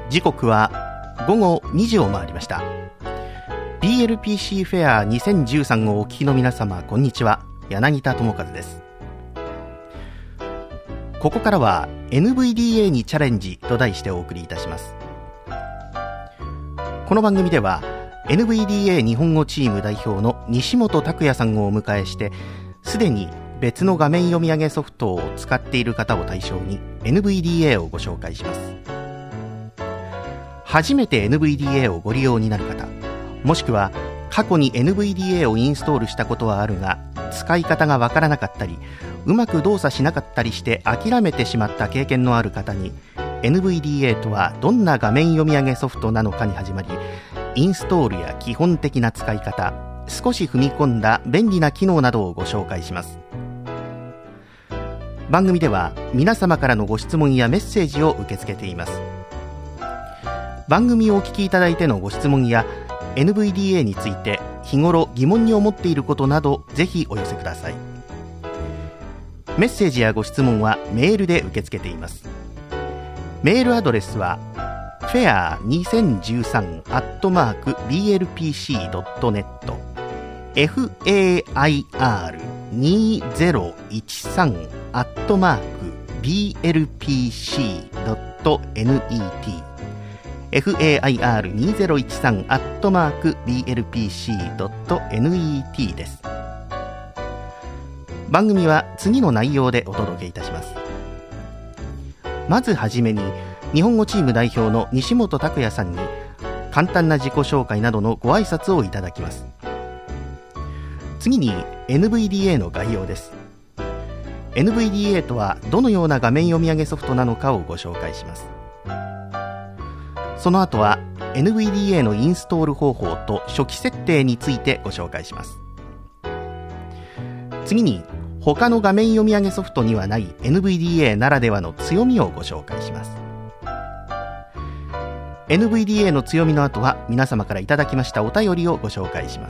時刻は午後2時を回りました。 BLPC フェア2013をお聞きの皆様、こんにちは。柳田智和です。ここからは NVDA にチャレンジと題してお送りいたします。この番組では NVDA 日本語チーム代表の西本拓也さんをお迎えして、すでに別の画面読み上げソフトを使っている方を対象に NVDA をご紹介します。初めて NVDA をご利用になる方、もしくは過去に NVDA をインストールしたことはあるが使い方がわからなかったり、うまく動作しなかったりして諦めてしまった経験のある方に、 NVDA とはどんな画面読み上げソフトなのかに始まり、インストールや基本的な使い方、少し踏み込んだ便利な機能などをご紹介します。番組では皆様からのご質問やメッセージを受け付けています。番組をお聞きいただいてのご質問や NVDA について日頃疑問に思っていることなど、ぜひお寄せください。メッセージやご質問はメールで受け付けています。メールアドレスは fair2013@blpc.net fair2013@blpc.net fair2013@blpc.net です。番組は次の内容でお届けいたします。まずはじめに、日本語チーム代表の西本拓也さんに簡単な自己紹介などのご挨拶をいただきます。次に NVDA の概要です。 NVDA とはどのような画面読み上げソフトなのかをご紹介します。その後は NVDA のインストール方法と初期設定についてご紹介します。次に他の画面読み上げソフトにはない NVDA ならではの強みをご紹介します。 NVDA の強みの後は皆様からいただきましたお便りをご紹介します。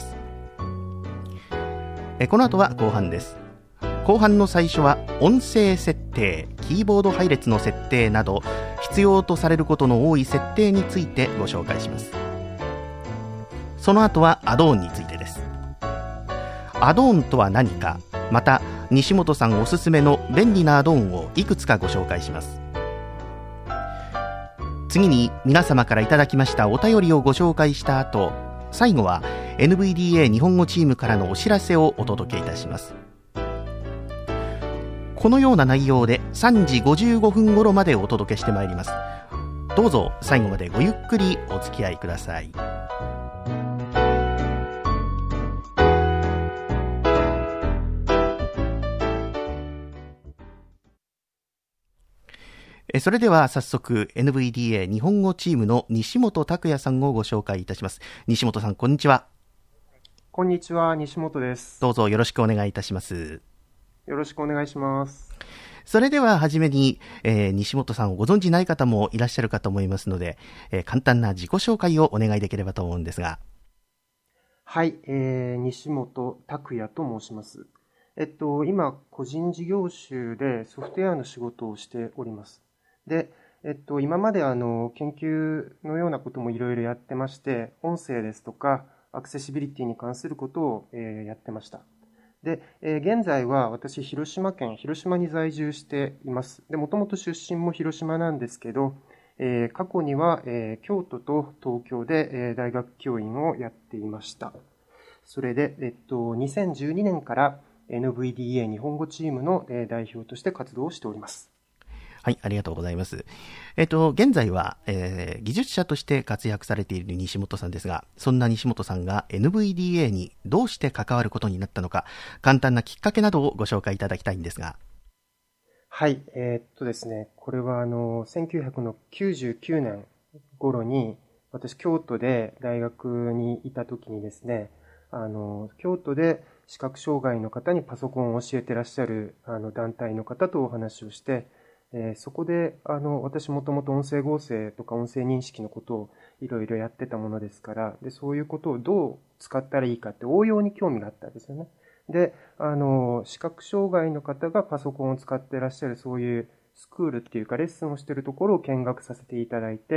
この後は後半です。後半の最初は音声設定、キーボード配列の設定など必要とされることの多い設定についてご紹介します。その後はアドオンについてです。アドオンとは何か、また西本さんおすすめの便利なアドオンをいくつかご紹介します。次に皆様からいただきましたお便りをご紹介した後、最後は NVDA 日本語チームからのお知らせをお届けいたします。このような内容で3時55分頃までお届けしてまいります。どうぞ最後までごゆっくりお付き合いください。それでは早速 NVDA 日本語チームの西本拓也さんをご紹介いたします。西本さん、こんにちは。 こんにちは、西本です。 どうぞよろしくお願いいたします。 よろしくお願いします。 それでははじめに、西本さんをご存じない方もいらっしゃるかと思いますので、簡単な自己紹介をお願いできればと思うんですが。 はい、西本拓也と申します。今、個人事業主でソフトウェアの仕事をしております。で、今まで研究のようなこともいろいろやってまして、音声ですとかアクセシビリティに関することを、やってました。で、現在は私、広島に在住しています。で、もともと出身も広島なんですけど、過去には、京都と東京で、大学教員をやっていました。それで、2012年から NVDA 日本語チームの、代表として活動をしております。 はい、ありがとうございます。現在は、技術者として活躍されている西本さんですが、そんな西本さんが NVDA にどうして関わることになったのか、簡単なきっかけなどをご紹介いただきたいんですが。 はい、ですね、これは1999年頃に、私、京都で大学にいた時にですね、京都で視覚障害の方にパソコンを教えてらっしゃる団体の方とお話をして、そこで私もともと音声合成とか音声認識のことをいろいろやってたものですから、でそういうことをどう使ったらいいかって応用に興味があったんですよね。で、視覚障害の方がパソコンを使ってらっしゃるそういうスクールっていうかレッスンをしているところを見学させていただいて、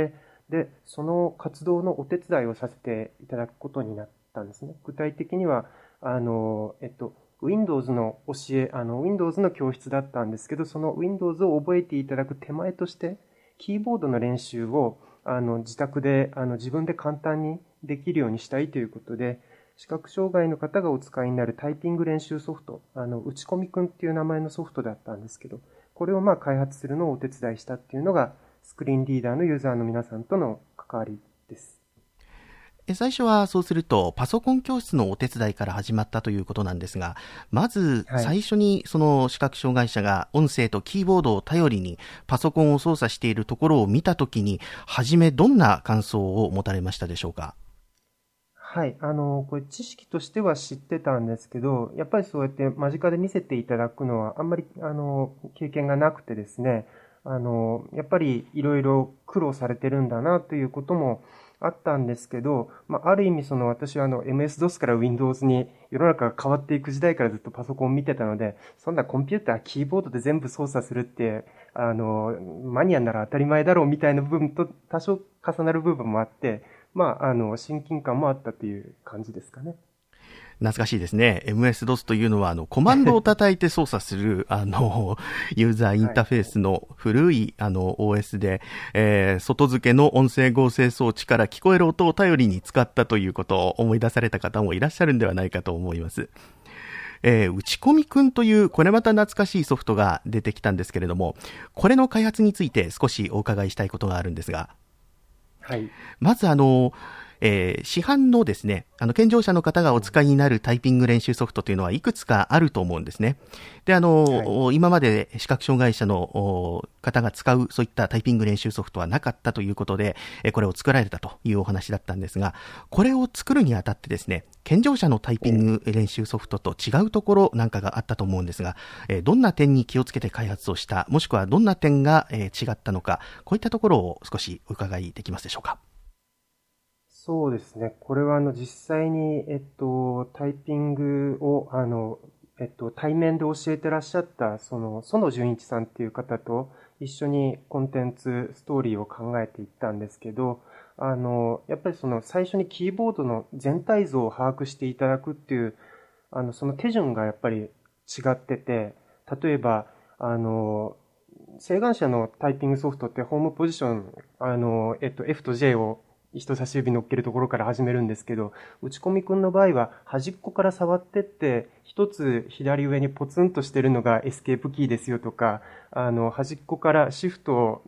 で、その活動のお手伝いをさせていただくことになったんですね。具体的には、Windows のWindows の教室だったんですけど、その Windows を覚えていただく手前として、キーボードの練習を、自宅で、自分で簡単にできるようにしたいということで、視覚障害の方がお使いになるタイピング練習ソフト、打ち込みくんっていう名前のソフトだったんですけど、これを開発するのをお手伝いしたっていうのが、スクリーンリーダーのユーザーの皆さんとの関わりです。 最初はそうするとパソコン教室のお手伝いから始まったということなんですが、まず最初にその視覚障害者が音声とキーボードを頼りにパソコンを操作しているところを見たときに、はじめどんな感想を持たれましたでしょうか？ はい。これ知識としては知ってたんですけど、やっぱりそうやって間近で見せていただくのはあんまり、経験がなくてですね、やっぱりいろいろ苦労されてるんだなということもあったんですけど、ある意味私はMS-DOS から Windows に世の中が変わっていく時代からずっとパソコンを見てたので、そんなコンピューター、キーボードで全部操作するって、マニアなら当たり前だろうみたいな部分と多少重なる部分もあって、親近感もあったという感じですかね。 懐かしいですね。MS-DOS というのは、コマンドを叩いて操作する、ユーザーインターフェースの古い、OS で、外付けの音声合成装置から聞こえる音を頼りに使ったということを思い出された方もいらっしゃるんではないかと思います。打ち込みくんという、これまた懐かしいソフトが出てきたんですけれども、これの開発について少しお伺いしたいことがあるんですが、 はい。 まず市販のですね、健常者の方がお使いになるタイピング練習ソフトというのはいくつかあると思うんですね。で、今まで視覚障害者の方が使うそういったタイピング練習ソフトはなかったということで、これを作られたというお話だったんですが、これを作るにあたってですね、健常者のタイピング練習ソフトと違うところなんかがあったと思うんですが、どんな点に気をつけて開発をした、もしくはどんな点が違ったのか、こういったところを少しお伺いできますでしょうか。 そうですね。これは実際に、タイピングを、対面で教えてらっしゃった、園純一さんっていう方と一緒にコンテンツ、ストーリーを考えていったんですけど、やっぱり最初にキーボードの全体像を把握していただくっていう、その手順がやっぱり違ってて、例えば、晴眼者のタイピングソフトってホームポジション、F と J を人差し指乗っけるところから始めるんですけど、打ち込みくんの場合は端っこから触ってって、一つ左上にポツンとしてるのがエスケープキーですよとか、端っこからシフト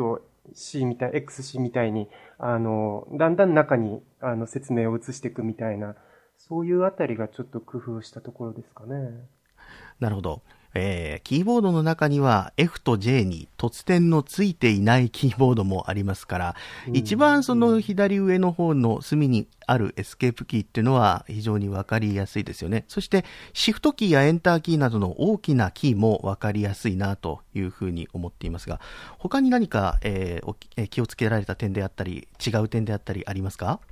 Z、C みたい、XC みたいに、だんだん中に、説明を移していくみたいな、そういうあたりがちょっと工夫したところですかね。 なるほど。キーボードの中には F と J に突点のついていないキーボードもありますから、一番その左上の方の隅にあるエスケープキーっていうのは非常にわかりやすいですよね。そしてシフトキーやエンターキーなどの大きなキーもわかりやすいなというふうに思っていますが、他に何か、気をつけられた点であったり、違う点であったりありますか？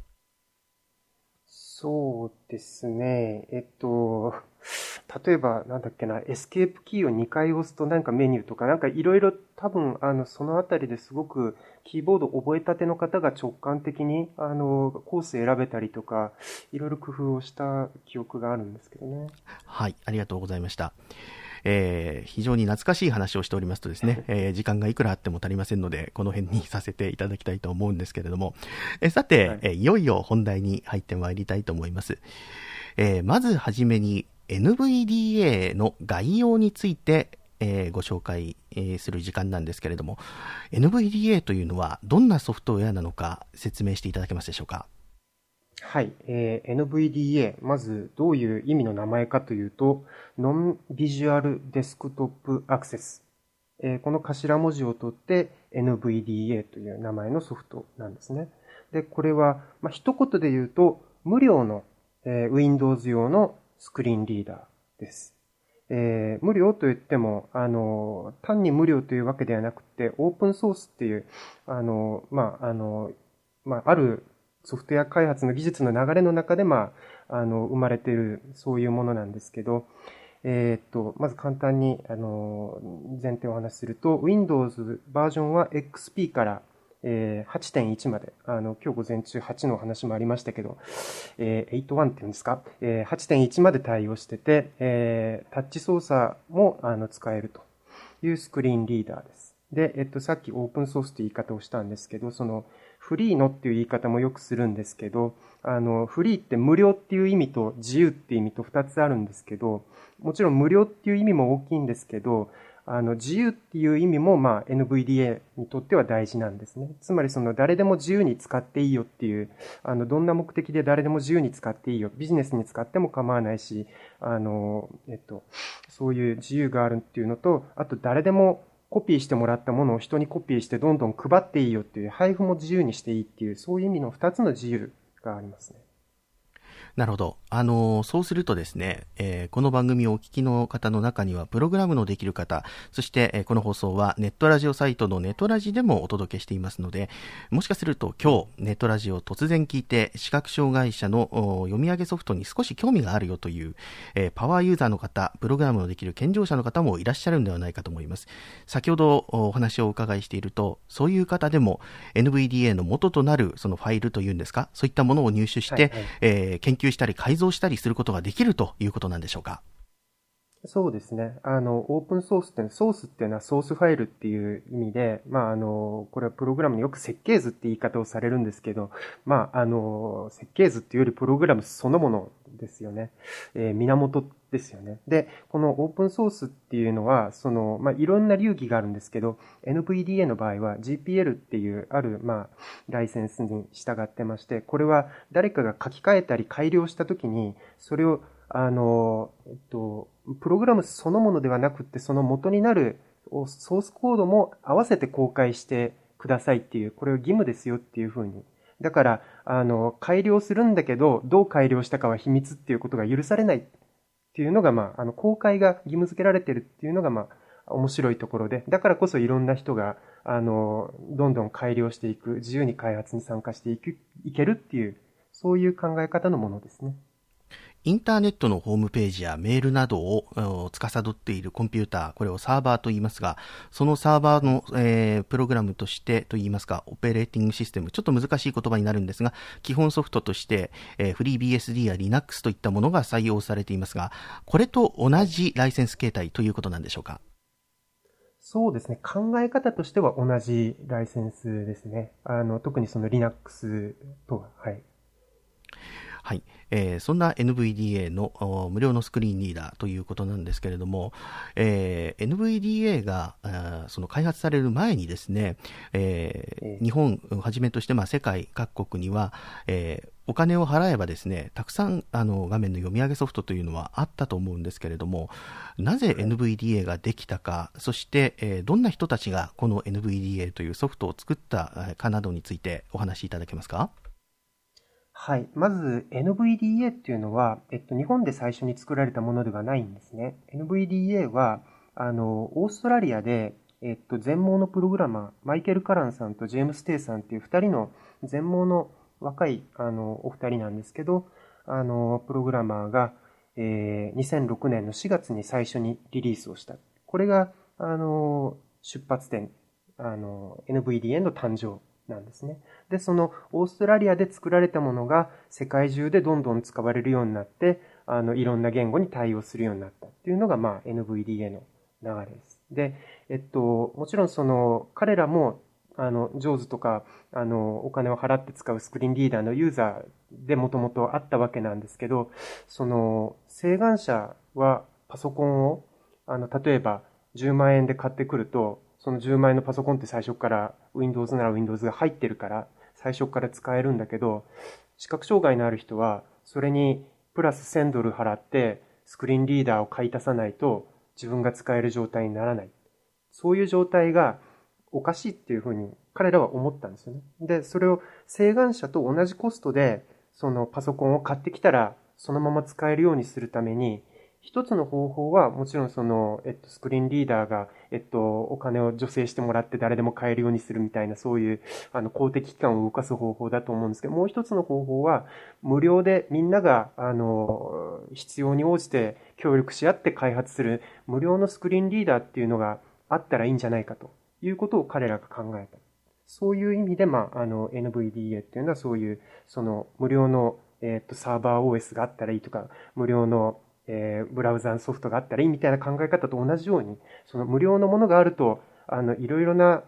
そうですね。例えば、なんだっけな、エスケープキーを2回押すとなんかメニューとか、なんかいろいろ多分、そのあたりですごくキーボード覚えたての方が直感的に、コース選べたりとか、いろいろ工夫をした記憶があるんですけどね。 はい、ありがとうございました。非常に懐かしい話をしておりますとですね、時間がいくらあっても足りませんので、この辺にさせていただきたいと思うんですけれども、さて、いよいよ本題に入ってまいりたいと思います。まずはじめに NVDA の概要について、ご紹介、する時間なんですけれども、NVDA というのはどんなソフトウェアなのか説明していただけますでしょうか。 はい、NVDA、まずどういう意味の名前かというと、Non-Visual Desktop Access。この頭文字を取って NVDA という名前のソフトなんですね。で、これは、一言で言うと、無料の、Windows 用のスクリーンリーダーです。無料と言っても、単に無料というわけではなくて、オープンソースっていう、あるソフトウェア開発の技術の流れの中で、生まれている、そういうものなんですけど、まず簡単に、前提をお話しすると、Windows バージョンは XP から、 8.1 まで、今日午前中8の話もありましたけど、8.1っていうんですか、8.1 まで対応してて、タッチ操作も使えるというスクリーンリーダーです。で、さっきオープンソースという言い方をしたんですけど、そのフリーのっていう言い方もよくするんですけど、フリーって無料っていう意味と自由っていう意味と2つあるんですけど、もちろん無料っていう意味も大きいんですけど、自由っていう意味も、NVDA にとっては大事なんですね。つまり誰でも自由に使っていいよっていう、どんな目的で誰でも自由に使っていいよ。ビジネスに使っても構わないし、そういう自由があるっていうのと、あと誰でもコピーしてもらったものを人にコピーしてどんどん配っていいよっていう、配布も自由にしていいっていう、そういう意味の2つの自由がありますね。 なるほど。そうするとですね、この番組をお聞きの方の中には、プログラムのできる方、そして、この放送はネットラジオサイトのネトラジでもお届けしていますので、もしかすると今日、ネットラジオを突然聞いて、視覚障害者の読み上げソフトに少し興味があるよという、パワーユーザーの方、プログラムのできる健常者の方もいらっしゃるんではないかと思います。先ほどお話をお伺いしていると、そういう方でも NVDA の元となるそのファイルというんですか、そういったものを入手して、研究したり改造したりすることができるということなんでしょうか。 そうですね。オープンソースって、ソースっていうのはソースファイルっていう意味で、これはプログラムによく設計図って言い方をされるんですけど、設計図っていうよりプログラムそのものですよね。源ですよね。で、このオープンソースっていうのは、いろんな流儀があるんですけど、NVDA の場合は GPL っていうある、ライセンスに従ってまして、これは誰かが書き換えたり改良したときに、それをプログラムそのものではなくて、その元になるソースコードも合わせて公開してくださいっていう、これは義務ですよっていうふうに。だから、改良するんだけど、どう改良したかは秘密っていうことが許されないっていうのが、公開が義務付けられてるっていうのが、面白いところで、だからこそいろんな人が、どんどん改良していく、自由に開発に参加していけるっていう、そういう考え方のものですね。 インターネットのホームページやメールなどを司っているコンピューター、これをサーバーと言いますが、そのサーバーの、プログラムとしてと言いますか、オペレーティングシステム、ちょっと難しい言葉になるんですが、基本ソフトとして、FreeBSD や Linux といったものが採用されていますが、これと同じライセンス形態ということなんでしょうか。 そうですね。考え方としては同じライセンスですね。特にその Linux とは、はい。 はい、そんな NVDA の無料のスクリーンリーダーということなんですけれども、NVDA がその開発される前にですね、日本をはじめとして世界各国には、お金を払えばですね、たくさん画面の読み上げソフトというのはあったと思うんですけれども、なぜ NVDA ができたか、そして、どんな人たちがこの NVDA というソフトを作ったかなどについてお話しいただけますか。 はい。まず NVDA っていうのは、日本で最初に作られたものではないんですね。NVDA は、オーストラリアで、全盲のプログラマー、マイケル・カランさんとジェームス・テイさんっていう二人の全盲の若い、お二人なんですけど、プログラマーが、2006年の4月に最初にリリースをした。これが、出発点、NVDA の誕生なんですね。で、そのオーストラリアで作られたものが世界中でどんどん使われるようになって、いろんな言語に対応するようになったっていうのが、NVDA の流れです。で、もちろん彼らも、JAWS とか、お金を払って使うスクリーンリーダーのユーザーでもともとあったわけなんですけど、請願者はパソコンを、例えば10万円で買ってくると、その10万円のパソコンって最初から Windows なら Windows が入ってるから最初から使えるんだけど、視覚障害のある人はそれにプラス1000ドル払ってスクリーンリーダーを買い足さないと自分が使える状態にならない。そういう状態がおかしいっていうふうに彼らは思ったんですよね。で、それを請願者と同じコストでそのパソコンを買ってきたらそのまま使えるようにするために、一つの方法は、もちろんスクリーンリーダーが、お金を助成してもらって誰でも買えるようにするみたいな、そういう、公的機関を動かす方法だと思うんですけど、もう一つの方法は、無料でみんなが、必要に応じて協力し合って開発する無料のスクリーンリーダーっていうのがあったらいいんじゃないかということを彼らが考えた。 そういう意味で、NVDA っていうのはそういう、その無料の、サーバー OS があったらいいとか、無料の、ブラウザーソフトがあったらいいみたいな考え方と同じように、その無料のものがあると、いろいろな、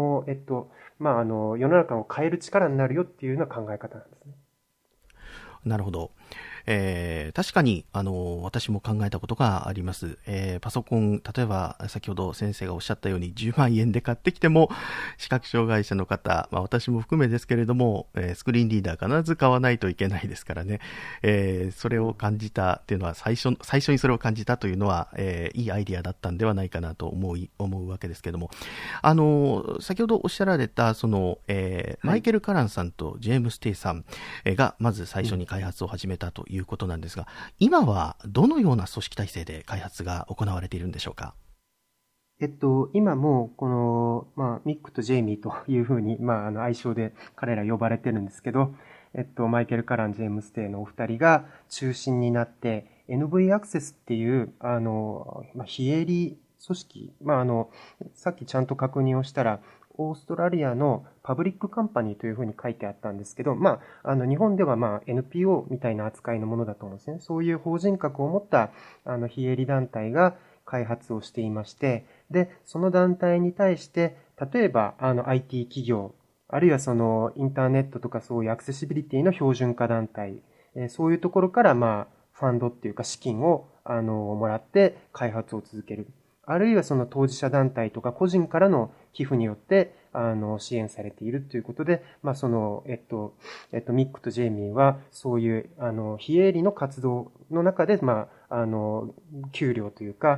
世の中を変える力になるよっていうような考え方なんですね。 なるほど。確かに、私も考えたことがあります。パソコン、例えば、先ほど先生がおっしゃったように、10万円で買ってきても、視覚障害者の方、私も含めですけれども、スクリーンリーダー必ず買わないといけないですからね。それを感じたっていうのは、最初にそれを感じたというのは、いいアイディアだったんではないかなと思うわけですけれども、先ほどおっしゃられた、マイケル・カランさんとジェームス・テイさんが、まず最初に開発を始めたということなんですが、今はどのような組織体制で開発が行われているんでしょうか？ 今も、ミックとジェイミーというふうに、愛称で彼ら呼ばれてるんですけど、マイケル・カラン、ジェームス・テイのお二人が中心になって、NV アクセスっていう、非営利組織、さっきちゃんと確認をしたら、オーストラリアのパブリックカンパニーというふうに書いてあったんですけど、日本ではNPO みたいな扱いのものだと思うんですね。そういう法人格を持った非営利団体が開発をしていまして、で、その団体に対して、例えばIT 企業、あるいはそのインターネットとかそういうアクセシビリティの標準化団体、そういうところからファンドっていうか資金をもらって開発を続ける。あるいはその当事者団体とか個人からの寄付によって、支援されているということで、ミックとジェイミーは、そういう、非営利の活動の中で、給料というか、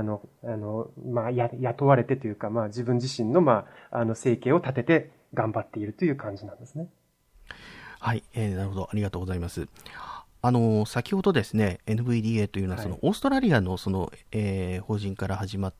雇われてというか、自分自身の、生計を立てて頑張っているという感じなんですね。 はい、なるほど。ありがとうございます。先ほどですね、NVDA というのは、オーストラリアの法人から始まって、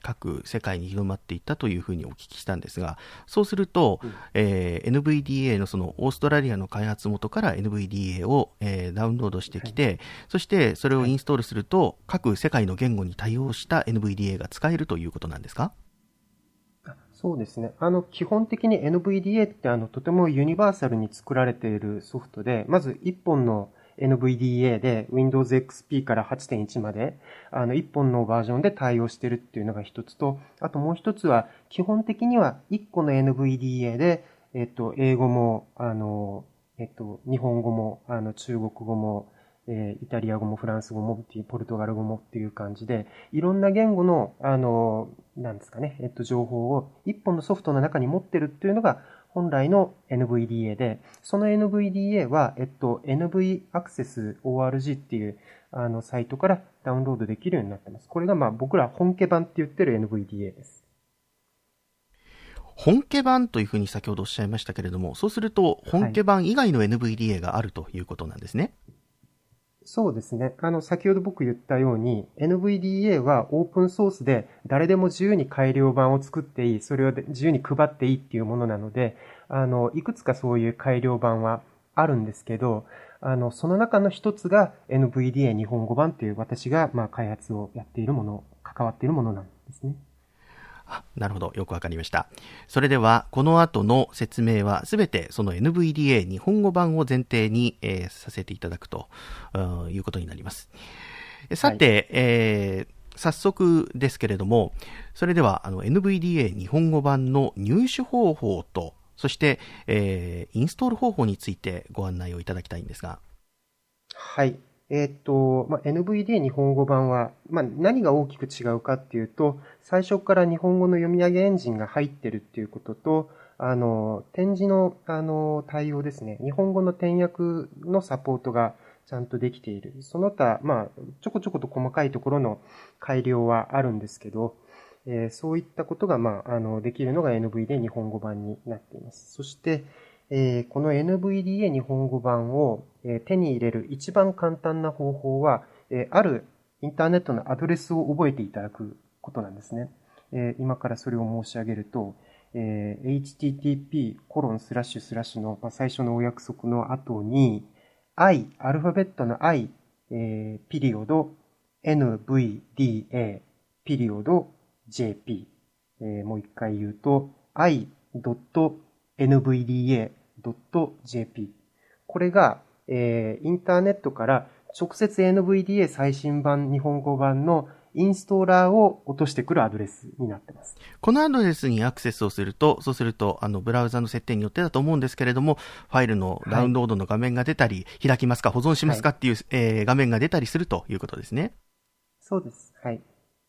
各世界に広まっていったというふうにお聞きしたんですが、そうすると、NVDA のオーストラリアの開発元から NVDA を、ダウンロードしてきて、そしてそれをインストールすると、各世界の言語に対応した NVDA が使えるということなんですか？ そうですね。基本的に NVDA ってとてもユニバーサルに作られているソフトで、まず1本の NVDA で Windows XP から 8.1 まで、1本のバージョンで対応しているっていうのが一つと、あともう一つは、基本的には1個の NVDA で、英語も、日本語も、中国語も、イタリア語もフランス語もポルトガル語もっていう感じで、いろんな言語の、なんですかね、情報を一本のソフトの中に持ってるっていうのが本来の NVDA で、その NVDA は、NV Access ORG っていう、サイトからダウンロードできるようになってます。これが僕ら本家版って言ってる NVDA です。 本家版というふうに先ほどおっしゃいましたけれども、そうすると本家版以外の NVDA があるということなんですね。はい、 そうですね。先ほど僕言ったように、NVDA はオープンソースで誰でも自由に改良版を作っていい、それを自由に配っていいっていうものなので、いくつかそういう改良版はあるんですけど、その中の一つが NVDA 日本語版っていう私が開発をやっているもの、関わっているものなんですね。 なるほど。よくわかりました。それでは、この後の説明はすべてその NVDA 日本語版を前提に、させていただくということになります。さて、早速ですけれども、それではNVDA 日本語版の入手方法と、そして、インストール方法についてご案内をいただきたいんですが。 はい。NVDA 日本語版は、何が大きく違うかっていうと、最初から日本語の読み上げエンジンが入ってるっていうことと、点字の、対応ですね。日本語の点訳のサポートがちゃんとできている。その他、ちょこちょこと細かいところの改良はあるんですけど、そういったことが、できるのが NVDA 日本語版になっています。そして、この NVDA 日本語版を手に入れる一番簡単な方法は、あるインターネットのアドレスを覚えていただくことなんですね。今からそれを申し上げると、http:// の最初のお約束の後に、アルファベットの I、ピリオド、NVDA、ピリオド、JP。もう一回言うと、 file.nvda.jp。これが、インターネットから直接 NVDA 最新版、日本語版のインストーラーを落としてくるアドレスになってます。 このアドレスにアクセスをすると、そうすると、ブラウザの設定によってだと思うんですけれども、ファイルのダウンロードの画面が出たり、開きますか、保存しますかっていう、画面が出たりするということですね。 そうです。はい。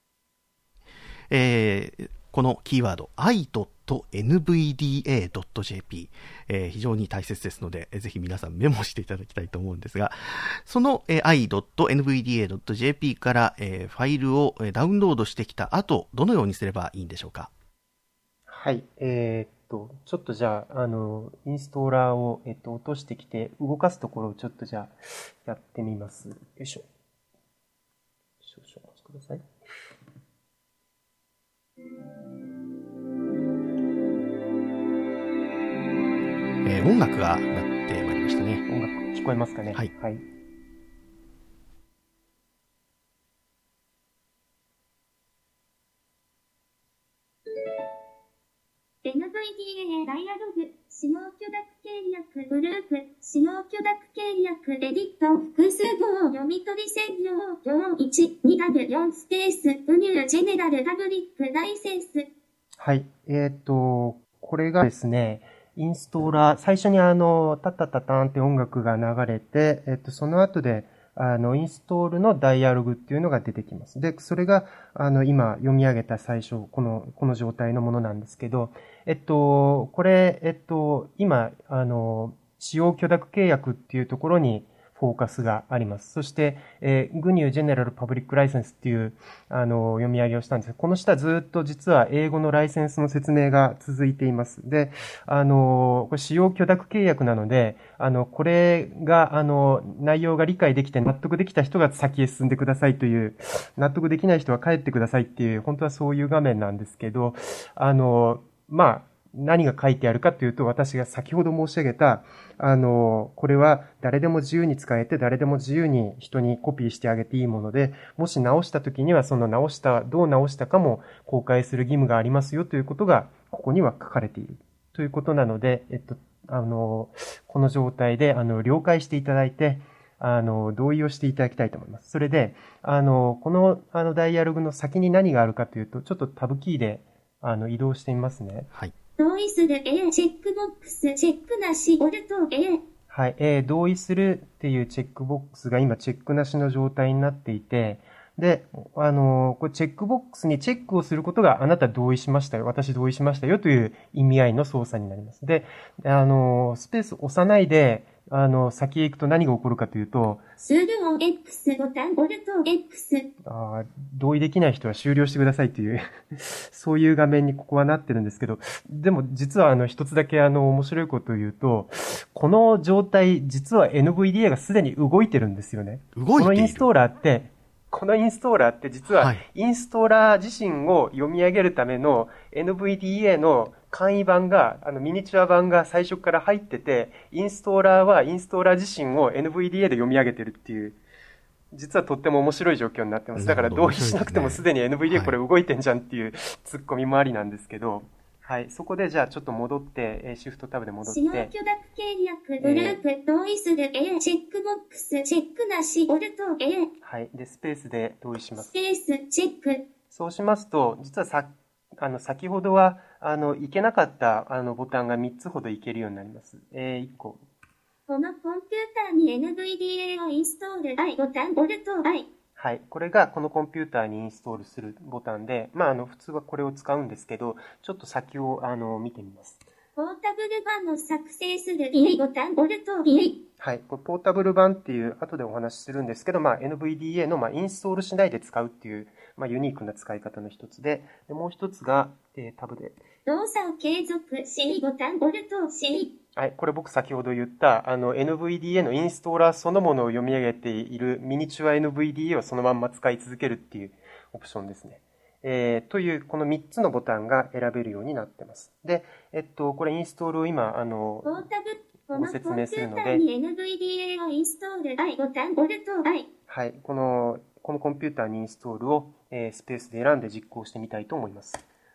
このキーワード、i.nvda.jp、非常に大切ですので、ぜひ皆さんメモしていただきたいと思うんですが、その、i.nvda.jp から、ファイルをダウンロードしてきた後、どのようにすればいいんでしょうか？ はい。ちょっとじゃあ、インストーラーを、落としてきて、動かすところをちょっとじゃあ、やってみます。よいしょ。少々お待ちください。 音楽が鳴ってまいりましたね。 音楽聞こえますかね？ はい。 はい。 NVDA ダイアログ、使用許諾契約グループ、使用許諾契約エディット、複数語を読み取り専用、行1、2W4 スペース、ウニュージェネラルパブリックライセンス。 はい。これがですね、インストーラー、最初にタッタッタターンって音楽が流れて、その後で、インストールのダイアログっていうのが出てきます。で、それが、今読み上げた最初、この状態のものなんですけど、これ、今、使用許諾契約っていうところにフォーカスがあります。そして、GNU General Public License っていう、読み上げをしたんですが、この下ずっと実は英語のライセンスの説明が続いています。で、これ使用許諾契約なので、これが、内容が理解できて納得できた人が先へ進んでくださいという、納得できない人は帰ってくださいっていう、本当はそういう画面なんですけど、何が書いてあるかというと、私が先ほど申し上げた、これは誰でも自由に使えて、誰でも自由に人にコピーしてあげていいもので、もし直した時にはそのどう直したかも公開する義務がありますよということが、ここには書かれている。ということなので、この状態で、了解していただいて、同意をしていただきたいと思います。それで、この、ダイアログの先に何があるかというと、ちょっとタブキーで、移動してみますね。 はい。 同意する A チェックボックス、チェックなし、オルト A。 はい、同意するっていうチェックボックスが今チェックなしの状態になっていて、で、これチェックボックスにチェックをすることがあなた同意しましたよ、私同意しましたよという意味合いの操作になります。で、スペースを押さないで、先へ行くと何が起こるかというと、 スルーオ X ボタン、オルト X。 同意できない人は終了してくださいというそういう画面にここはなってるんですけど、でも実は一つだけ面白いことを言うと、この状態、実は NVDA がすでに動いてるんですよね。 動いている。 このインストーラーって実はインストーラー自身を読み上げるための NVDA の簡易版が、ミニチュア版が最初から入ってて、インストーラーはインストーラー自身を NVDA で読み上げてるっていう、実はとっても面白い状況になってます。だから同意しなくてもすでに NVDA これ動いてんじゃんっていうツッコミもありなんですけど、はい。そこでじゃあちょっと戻って、シフトタブで戻って。 使用許諾契約グループ、同意する A チェックボックス、チェックなし、オルト A。 はい。で、スペースで同意します。 スペース、チェック。 そうしますと、実は先ほどは、いけなかった、ボタンが3つほどいけるようになります。1個。 このコンピューターに NVDA をインストール I ボタン、オルト I。 はい。これがこのコンピューターにインストールするボタンで、普通はこれを使うんですけど、ちょっと先を、見てみます。 ポータブル版を作成する E ボタン、オルト E。 はい。これポータブル版っていう、後でお話しするんですけど、NVDA の、インストールしないで使うっていう、ユニークな使い方の一つで、もう一つが、タブで。 動作を継続 C ボタン、オルト C。 はい。これ僕先ほど言った、NVDA のインストーラーそのものを読み上げているミニチュア NVDA をそのまんま使い続けるっていうオプションですね。という、この3つのボタンが選べるようになってます。で、これインストールを今、ご説明するので。 このコンピューターに NVDA をインストール I ボタン、オルト I。 はい。このコンピューターにインストールを、スペースで選んで実行してみたいと思います。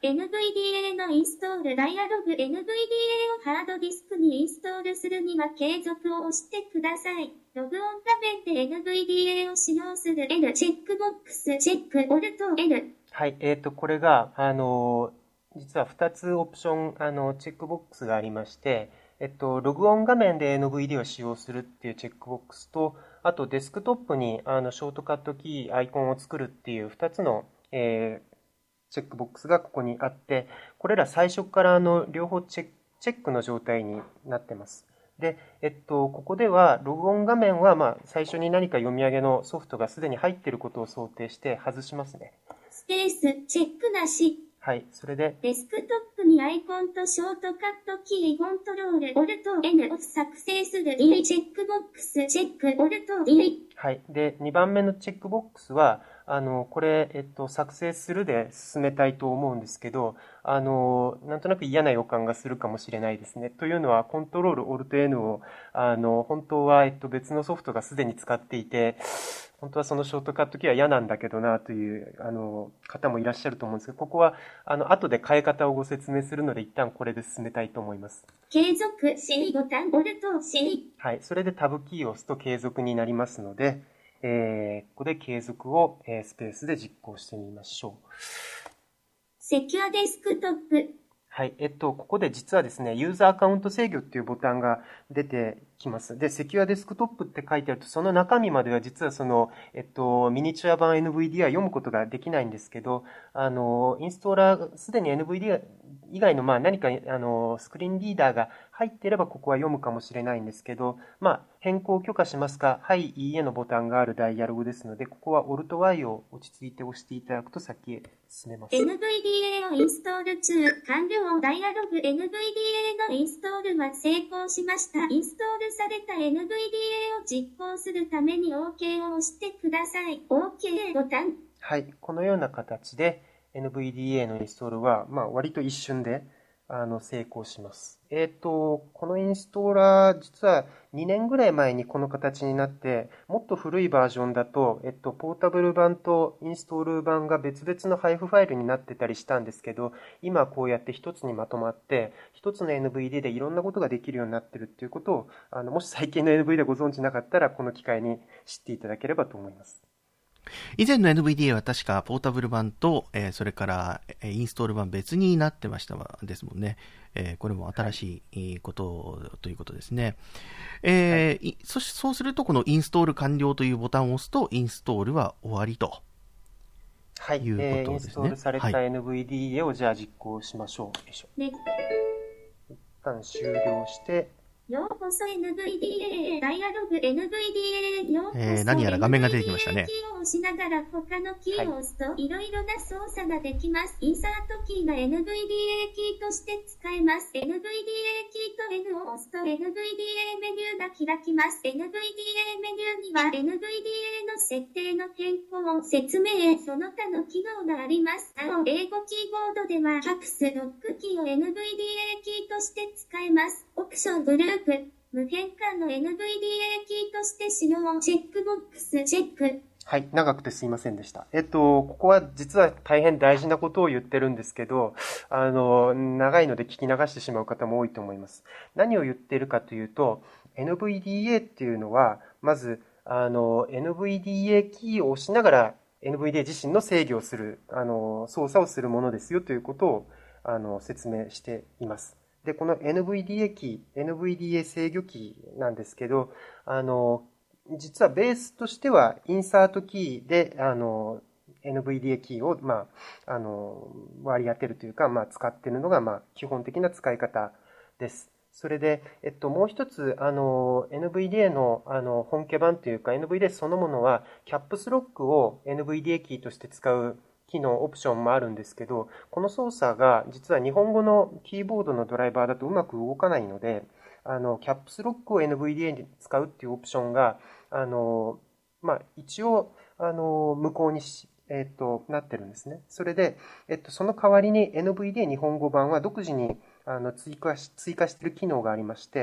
NVDA のインストールダイアログ NVDA をハードディスクにインストールするには継続を押してください。ログオン画面で NVDA を使用する L チェックボックスチェックオルト L。 はい、これが、実は2つオプション、チェックボックスがありまして、ログオン画面で NVDA を使用するっていうチェックボックスと、あとデスクトップにショートカットキー、アイコンを作るっていう2つの、チェックボックスがここにあって、これら最初から両方チェックの状態になってます。で、ここではログオン画面は、最初に何か読み上げのソフトがすでに入っていることを想定して外しますね。 スペース、チェックなし。 はい、それで、 デスクトップにアイコンとショートカットキー、コントロール、オルト N を作成する D チェックボックス、チェック、オルト D。 はい。で、2番目のチェックボックスは、これ、作成するで進めたいと思うんですけど、なんとなく嫌な予感がするかもしれないですね。というのは、コントロール、オルト N を、本当は、別のソフトがすでに使っていて、本当はそのショートカットキーは嫌なんだけどなという方もいらっしゃると思うんですけど、ここは後で変え方をご説明するので一旦これで進めたいと思います。 継続 C ボタン、オルト C。 はい、それでタブキーを押すと継続になりますので、ここで継続をスペースで実行してみましょう。 セキュアデスクトップ。 はい。ここで実はですね、ユーザーアカウント制御っていうボタンが出てきます。で、セキュアデスクトップって書いてあると、その中身までは実はその、ミニチュア版 NVDA は読むことができないんですけど、インストーラー、すでに NVDA 以外の何かスクリーンリーダーが入っていればここは読むかもしれないんですけど、変更許可しますか、はい、いいえのボタンがあるダイアログですので、ここは Alt-Y を落ち着いて押していただくと先へ進めます。 NVDA をインストール中、完了ダイアログ NVDA のインストールは成功しました。インストールされた NVDA を実行するために OK を押してください。OK ボタン。 はい、このような形でNVDA のインストールは、割と一瞬で成功します。このインストーラー、実は2年ぐらい前にこの形になって、もっと古いバージョンだと、ポータブル版とインストール版が別々の配布ファイルになってたりしたんですけど、今こうやって一つにまとまって、一つの NVDA でいろんなことができるようになってるっていうことを、もし最近の NVDA でご存知なかったら、この機会に知っていただければと思います。 以前の NVDA は確かポータブル版と、それからインストール版別になってましたですもんね。これも新しいことということですね。そうするとこのインストール完了というボタンを押すとインストールは終わりと。 はい。 いうことですね。 インストールされた NVDA をじゃあ実行しましょう。よいしょ。 ね、 一旦終了して、 ようこそ NVDA ダイアログ NVDA ようこそ何やら画面が出てきましたね。 キーを押しながら他のキーを押すといろいろな操作ができます。インサートキーが NVDA キーとして使えます。NVDA キーと N を押すと NVDA メニューが開きます。NVDA メニューには NVDA の設定の変更、説明、その他の機能があります。なお、英語キーボードではカプス、ロックキーを NVDA キーとして使えます。オプショングループ、無変換の NVDA キーとして使用、チェックボックス、チェック。 はい、長くてすいませんでした。ここは実は大変大事なことを言ってるんですけど、長いので聞き流してしまう方も多いと思います。何を言っているかというと、NVDA っていうのは、まず、NVDA キーを押しながら NVDA 自身の制御をする、操作をするものですよということを、説明しています。で、この NVDA キー、NVDA 制御キーなんですけど、実はベースとしてはインサートキーで、NVDA キーを、割り当てるというか、使っているのが、基本的な使い方です。それで、もう一つ、NVDA の、本家版というか、NVDA そのものは、キャップスロックを NVDA キーとして使う機能、オプションもあるんですけど、この操作が実は日本語のキーボードのドライバーだとうまく動かないので、キャップスロックを NVDA に使うっていうオプションが、一応、無効になってるんですね。それで、その代わりに NVDA 日本語版は独自に追加している機能がありまして、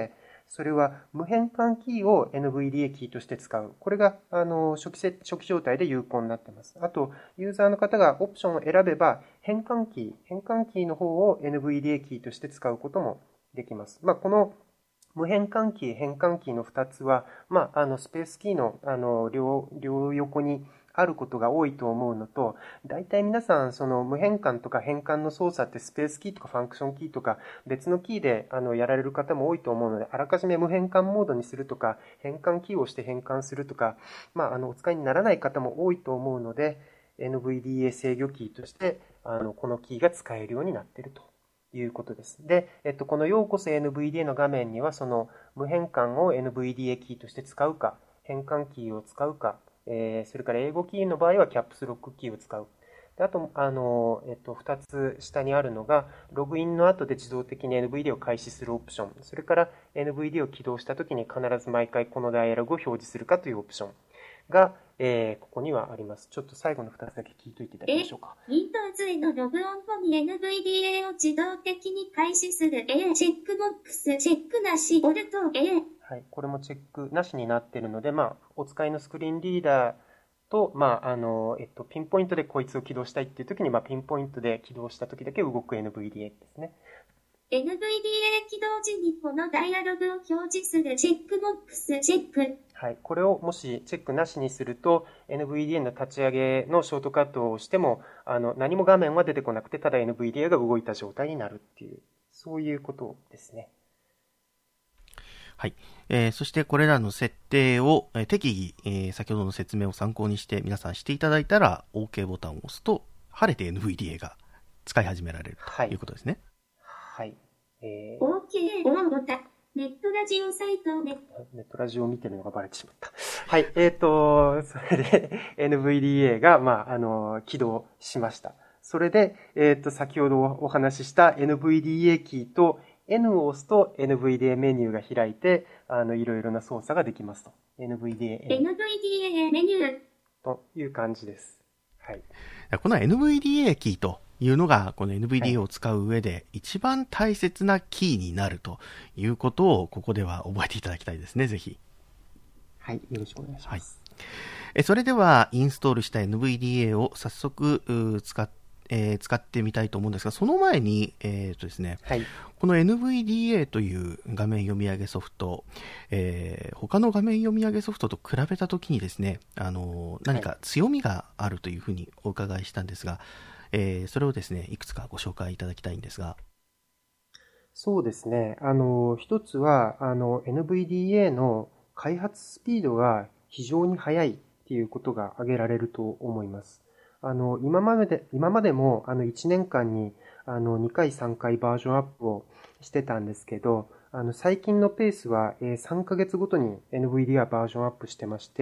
それは無変換キーを NVDA キーとして使う。これが初期状態で有効になっています。あと、ユーザーの方がオプションを選べば変換キーの方を NVDA キーとして使うこともできます。この無変換キー、変換キーの2つは、スペースキーの両横にあることが多いと思うのと、大体皆さん、その無変換とか変換の操作ってスペースキーとかファンクションキーとか別のキーでやられる方も多いと思うので、あらかじめ無変換モードにするとか、変換キーをして変換するとか、お使いにならない方も多いと思うので、NVDA 制御キーとして、このキーが使えるようになっているということです。で、このようこそ NVDA の画面には、その無変換を NVDA キーとして使うか、変換キーを使うか、それから英語キーの場合はキャップスロックキーを使う。であと、2つ下にあるのが、ログインの後で自動的に NVDA を開始するオプション。それから NVDA を起動したときに必ず毎回このダイアログを表示するかというオプションが、ここにはあります。ちょっと最後の2つだけ聞いといていただきましょうか。 Windows へのログオン後に NVDA を自動的に開始する A チェックボックス、チェックなし、オルト A。 はい、これもチェックなしになっているので、お使いのスクリーンリーダーと、ピンポイントでこいつを起動したいっていう時に、ピンポイントで起動した時だけ動く NVDA ですね。 NVDA 起動時にこのダイアログを表示するチェックボックス、チェック。 はい、これをもしチェックなしにすると、NVDA の立ち上げのショートカットをしても、何も画面は出てこなくて、ただ NVDA が動いた状態になるっていう、そういうことですね。 はい。そしてこれらの設定を適宜、先ほどの説明を参考にして皆さんしていただいたら OK ボタンを押すと晴れて NVDA が使い始められるということですね。 はい。 OK オンボタン。ネットラジオサイトネットラジオを見てるのがバレてしまった。はい。それで NVDA が、起動しました。それで、先ほどお話しした NVDA キーとN を押すと NVDA メニューが開いて、いろいろな操作ができますと。NVDA メニュー。 という感じです。はい。 この NVDA キーというのが、この NVDA を使う上で一番大切なキーになるということを、ここでは覚えていただきたいですね、ぜひ。 はい。よろしくお願いします。 はい。それでは、インストールした NVDA を早速使ってみたいと思うんですが、その前に、ですね、 はい、 この NVDA という画面読み上げソフト、他の画面読み上げソフトと比べたときにですね、何か強みがあるというふうにお伺いしたんですが、それをですね、いくつかご紹介いただきたいんですが。 そうですね。一つは、NVDA の開発スピードが非常に速いっていうことが挙げられると思います。今までも1年間に2回3回バージョンアップをしてたんですけど、最近のペースは3ヶ月ごとに NVIDIA はバージョンアップしてまして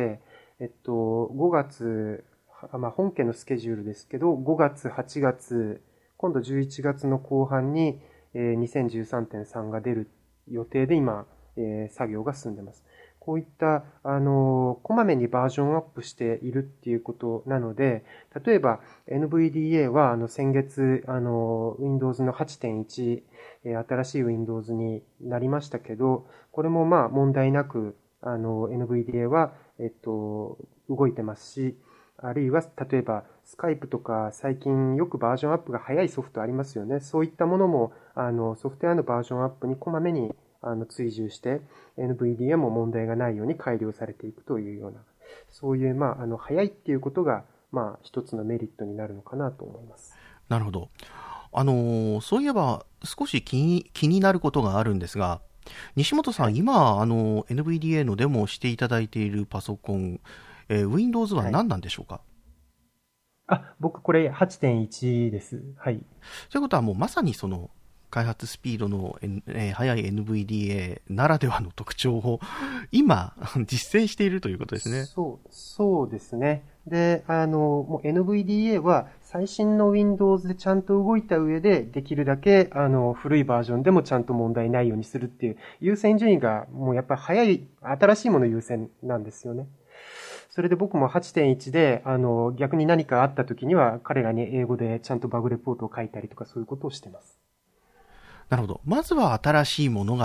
、5月、本家のスケジュールですけど、5月、8月、今度11月の後半に 2013.3 が出る予定で今、作業が進んでます。こういった、こまめにバージョンアップしているっていうことなので、例えば NVDA は先月、Windows の 8.1、新しい Windows になりましたけど、これも問題なく、NVDA は、動いてますし、あるいは、例えば、Skype とか最近よくバージョンアップが早いソフトありますよね。そういったものも、ソフトウェアのバージョンアップにこまめに追従して NVDA も問題がないように改良されていくというような、そういう、早いっていうことが、一つのメリットになるのかなと思います。 なるほど。そういえば少し気になることがあるんですが、西本さん、今NVDA のデモをしていただいているパソコン、Windows は何なんでしょうか？ 僕これ 8.1 です。はい。 ということはもうまさにその開発スピードの、速い NVDA ならではの特徴を今実践しているということですね。 そうですね。で、もう NVDA は最新の Windows でちゃんと動いた上で、できるだけ古いバージョンでもちゃんと問題ないようにするっていう優先順位がもうやっぱり早い、新しいもの優先なんですよね。それで僕も 8.1 で、逆に何かあった時には彼らに英語でちゃんとバグレポートを書いたりとかそういうことをしてます。 なるほど。まずは新しいものが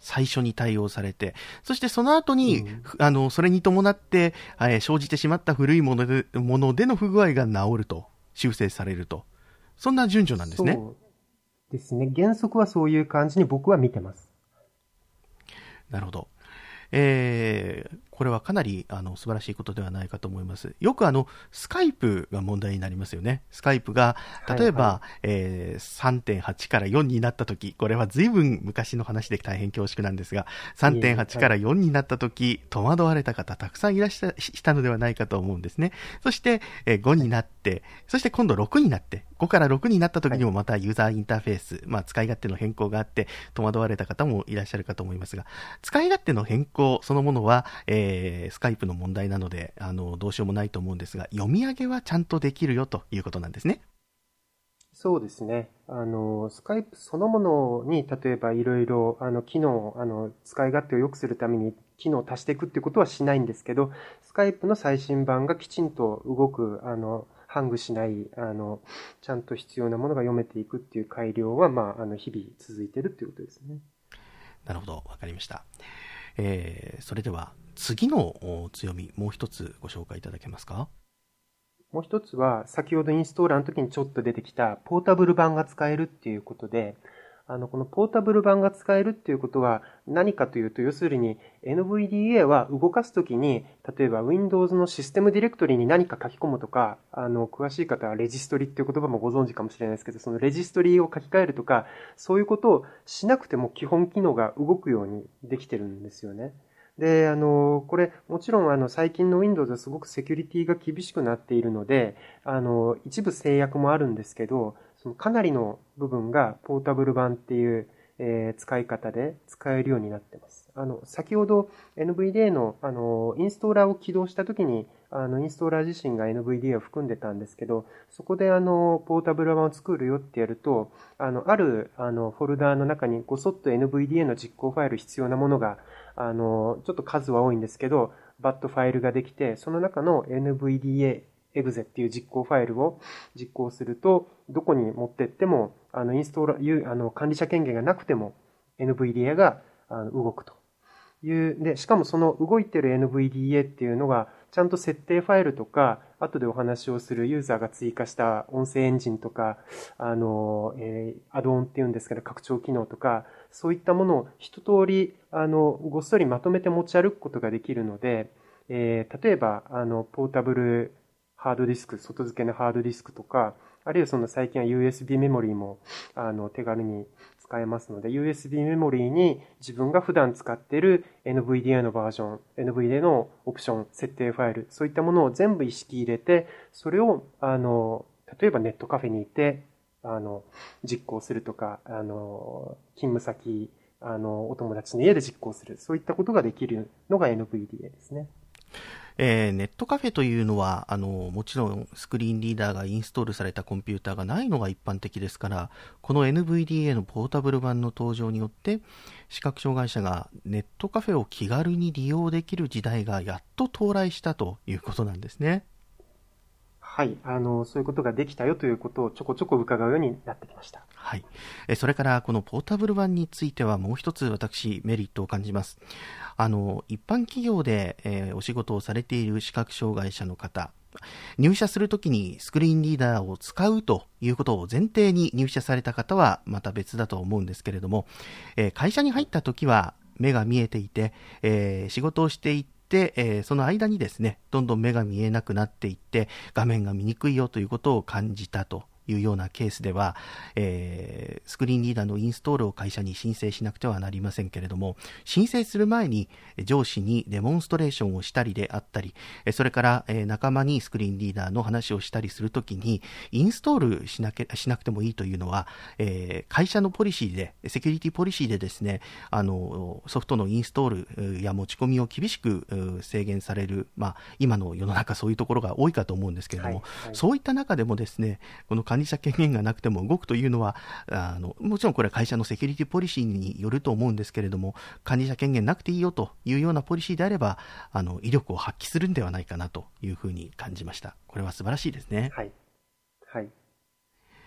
最初に対応されて、そしてその後に、それに伴って、生じてしまった古いものでの不具合が治ると、修正されると。そんな順序なんですね。 そうですね。原則はそういう感じに僕は見てます。 なるほど。これはかなり素晴らしいことではないかと思います。よくスカイプが問題になりますよね。スカイプが例えば、3.8 から4になったとき、これは随分昔の話で大変恐縮なんですが、3.8 から4になったとき、戸惑われた方たくさんいらしたのではないかと思うんですね。そして、5になって、そして今度6になって、5から6になったときにもまたユーザーインターフェース、使い勝手の変更があって戸惑われた方もいらっしゃるかと思いますが、使い勝手の変更そのものは、スカイプの問題なのでどうしようもないと思うんですが、読み上げはちゃんとできるよということなんですね。 そうですね。スカイプそのものに、例えばいろいろ、機能、使い勝手を良くするために機能を足していくっていうことはしないんですけど、スカイプの最新版がきちんと動く、ハングしない、ちゃんと必要なものが読めていくっていう改良は、日々続いているっていうことですね。 なるほど、わかりました。それでは次の強み、もう一つご紹介いただけますか？ もう一つは、先ほどインストーラーの時にちょっと出てきたポータブル版が使えるっていうことで、このポータブル版が使えるっていうことは何かというと、要するに NVDA は動かすときに、例えば Windows のシステムディレクトリに何か書き込むとか、詳しい方はレジストリっていう言葉もご存知かもしれないですけど、そのレジストリを書き換えるとか、そういうことをしなくても基本機能が動くようにできてるんですよね。で、これ、もちろん、最近の Windows はすごくセキュリティが厳しくなっているので、一部制約もあるんですけど、そのかなりの部分がポータブル版っていう、使い方で使えるようになってます。先ほど NVDA の、インストーラーを起動したときに、インストーラー自身が NVDA を含んでたんですけど、そこでポータブル版を作るよってやると、ある、フォルダーの中にごそっと NVDA の実行ファイル必要なものが、ちょっと数は多いんですけど、バットファイルができて、その中の NVDA exe っていう実行ファイルを実行すると、どこに持ってっても、インストーラー、管理者権限がなくても NVDA が動くという。で、しかもその動いてる NVDA っていうのが、ちゃんと設定ファイルとか、後でお話をするユーザーが追加した音声エンジンとか、アドオンっていうんですけど、拡張機能とか、そういったものを一通り、ごっそりまとめて持ち歩くことができるので、例えば、ポータブルハードディスク、外付けのハードディスクとか、あるいはその最近は USB メモリーも、手軽に使えますので、USB メモリーに自分が普段使っている NVDA のバージョン、NVDA のオプション、設定ファイル、そういったものを全部意識入れて、それを、例えばネットカフェに行って、実行するとか、勤務先、お友達の家で実行する、そういったことができるのが NVDA ですね。 ネットカフェというのはもちろんスクリーンリーダーがインストールされたコンピューターがないのが一般的ですから、この NVDA のポータブル版の登場によって視覚障害者がネットカフェを気軽に利用できる時代がやっと到来したということなんですね。 はい、そういうことができたよということをちょこちょこ伺うようになってきました。 はい。それからこのポータブル版についてはもう一つ私メリットを感じます。一般企業で、お仕事をされている視覚障害者の方、入社するときにスクリーンリーダーを使うということを前提に入社された方はまた別だと思うんですけれども、会社に入ったときは目が見えていて、仕事をしていてその間にですね、どんどん目が見えなくなっていって画面が見にくいよということを感じたというようなケースでは、スクリーンリーダーのインストールを会社に申請しなくてはなりませんけれども、申請する前に上司にデモンストレーションをしたりであったり、それから仲間にスクリーンリーダーの話をしたりするときにインストールしなくてもいいというのは、会社のポリシーで、セキュリティポリシーでですね、ソフトのインストールや持ち込みを厳しく制限される、今の世の中そういうところが多いかと思うんですけれども、そういった中でもですね、この管理者権限がなくても動くというのはもちろんこれは会社のセキュリティポリシーによると思うんですけれども、管理者権限なくていいよというようなポリシーであれば威力を発揮するんではないかなというふうに感じました。これは素晴らしいですね。 はい、はい。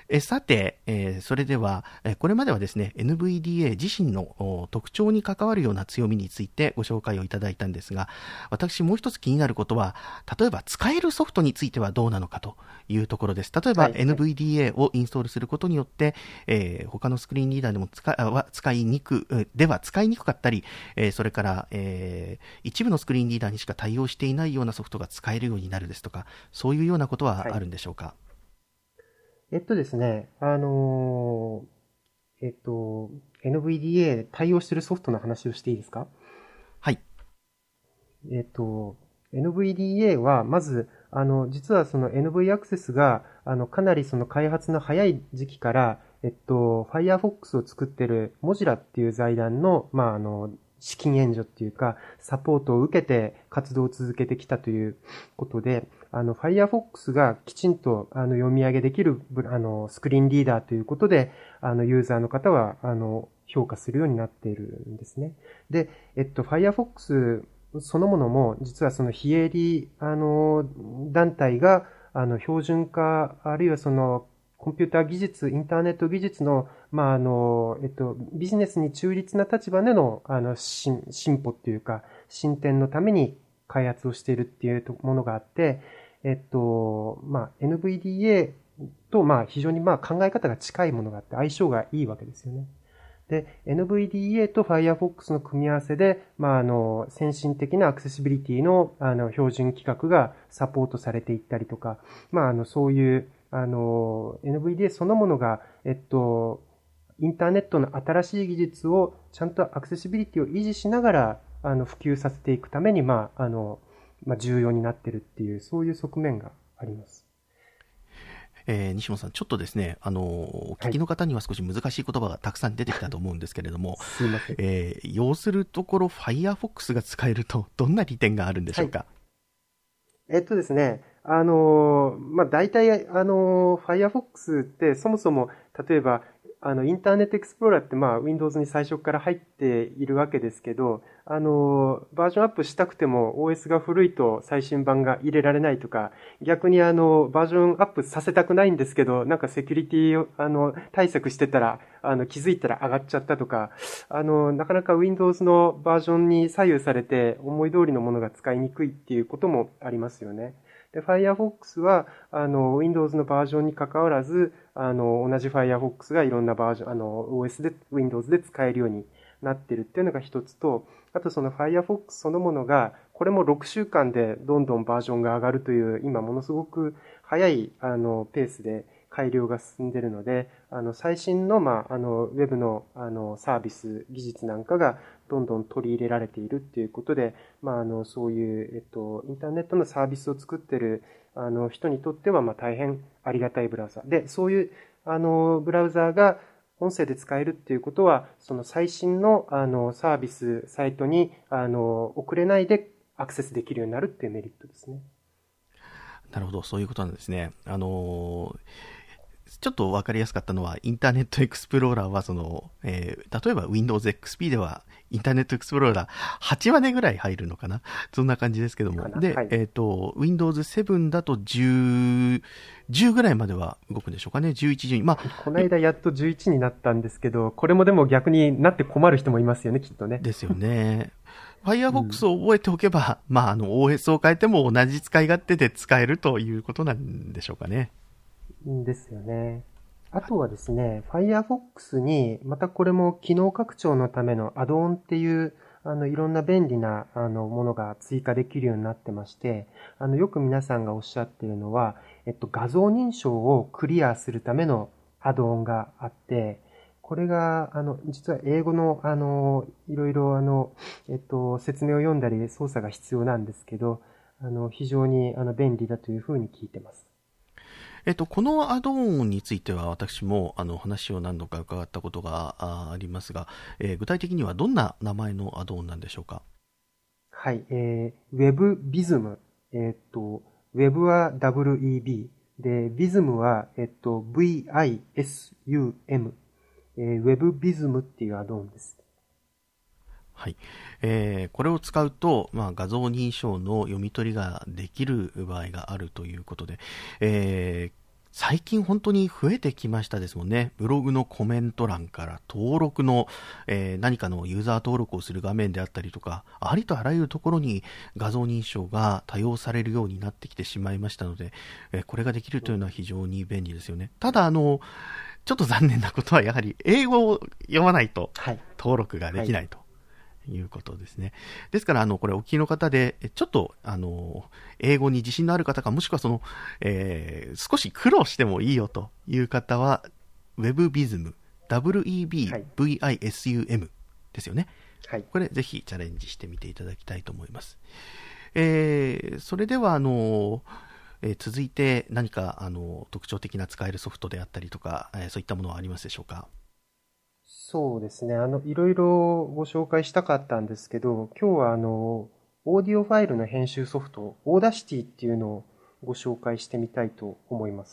さて、それでは、これまではですね、NVDA 自身の特徴に関わるような強みについてご紹介をいただいたんですが、私もう一つ気になることは、例えば使えるソフトについてはどうなのかというところです。例えば、NVDA をインストールすることによって、他のスクリーンリーダーでも使いにくかったり、それから、一部のスクリーンリーダーにしか対応していないようなソフトが使えるようになるですとか、そういうようなことはあるんでしょうか？ ですね、NVDA 対応しているソフトの話をしていいですか？ はい。 NVDA は、まず、実はその NV アクセスが、かなりその開発の早い時期から、Firefox を作っている Mozilla っていう財団の、資金援助っていうか、サポートを受けて活動を続けてきたということで、Firefox がきちんと読み上げできるスクリーンリーダーということで、ユーザーの方は評価するようになっているんですね。で、Firefox そのものも、実はその非営利団体が標準化、あるいはそのコンピューター技術、インターネット技術の、ビジネスに中立な立場での、進歩っていうか、進展のために開発をしているっていうものがあって、NVDA と、非常に考え方が近いものがあって相性がいいわけですよね。で、NVDA と Firefox の組み合わせで、先進的なアクセシビリティの、標準規格がサポートされていったりとか、そういう、NVDA そのものが、インターネットの新しい技術をちゃんとアクセシビリティを維持しながら、普及させていくために、重要になっているっていう、そういう側面があります。 西本さん、ちょっとですね、お聞きの方には少し難しい言葉がたくさん出てきたと思うんですけれども、 すいません。 要するところ、Firefox が使えると、どんな利点があるんでしょうか？ ですね、大体、Firefox ってそもそも、例えば、インターネットエクスプローラーって、Windows に最初から入っているわけですけど、バージョンアップしたくても OS が古いと最新版が入れられないとか、逆にバージョンアップさせたくないんですけど、なんかセキュリティを、対策してたら、気づいたら上がっちゃったとか、なかなか Windows のバージョンに左右されて思い通りのものが使いにくいっていうこともありますよね。で、Firefox は、Windows のバージョンに関わらず、同じ Firefox がいろんなバージョン、OS で、Windows で使えるようになってるっていうのが一つと、あとその Firefox そのものが、これも6週間でどんどんバージョンが上がるという、今ものすごく早い、ペースで改良が進んでいるので、最新の、ウェブの、サービス、技術なんかがどんどん取り入れられているっていうことで、そういう、インターネットのサービスを作っている、人にとっては、大変ありがたいブラウザで、そういう、ブラウザが音声で使えるっていうことは、その最新の、サービス、サイトに、遅れないでアクセスできるようになるっていうメリットですね。 なるほど、そういうことなんですね。ちょっと分かりやすかったのは、インターネットエクスプローラーは例えば Windows XP では、インターネットエクスプローラー8話目ぐらい入るのかな、そんな感じですけども。で、Windows 7だと10ぐらいまでは動くんでしょうかね、11、12。 この間やっと11になったんですけど、これもでも逆になって困る人もいますよね、きっとね。 ですよね。Firefox を覚えておけば、OS を変えても同じ使い勝手で使えるということなんでしょうかね。 ですよね。あとはですね、Firefox に、またこれも機能拡張のためのアドオンっていう、いろんな便利な、ものが追加できるようになってまして、よく皆さんがおっしゃっているのは、画像認証をクリアするためのアドオンがあって、これが、実は英語の、いろいろ、説明を読んだり操作が必要なんですけど、非常に、便利だというふうに聞いてます。 このアドオンについては私も話を何度か伺ったことがありますが、具体的にはどんな名前のアドオンなんでしょうか？ はい、WebVism。Web は WEB。で、Vism は、VISUM。WebVism っていうアドオンです。 はい。これを使うと、画像認証の読み取りができる場合があるということで、 最近本当に増えてきましたですもんね。ブログのコメント欄から登録の、何かのユーザー登録をする画面であったりとか、ありとあらゆるところに画像認証が多用されるようになってきてしまいましたので、これができるというのは非常に便利ですよね。ただちょっと残念なことはやはり英語を読まないと登録ができないと。いうことですね。ですから、これお聞きの方で、ちょっと、英語に自信のある方か、もしくは少し苦労してもいいよという方は、WebVisum、WEBVISUM ですよね。 はい。 これ、ぜひチャレンジしてみていただきたいと思います。それでは、続いて何か、特徴的な使えるソフトであったりとか、そういったものはありますでしょうか？ そうですね。いろいろご紹介したかったんですけど、今日はオーディオファイルの編集ソフト、オーダーシティっていうのをご紹介してみたいと思います。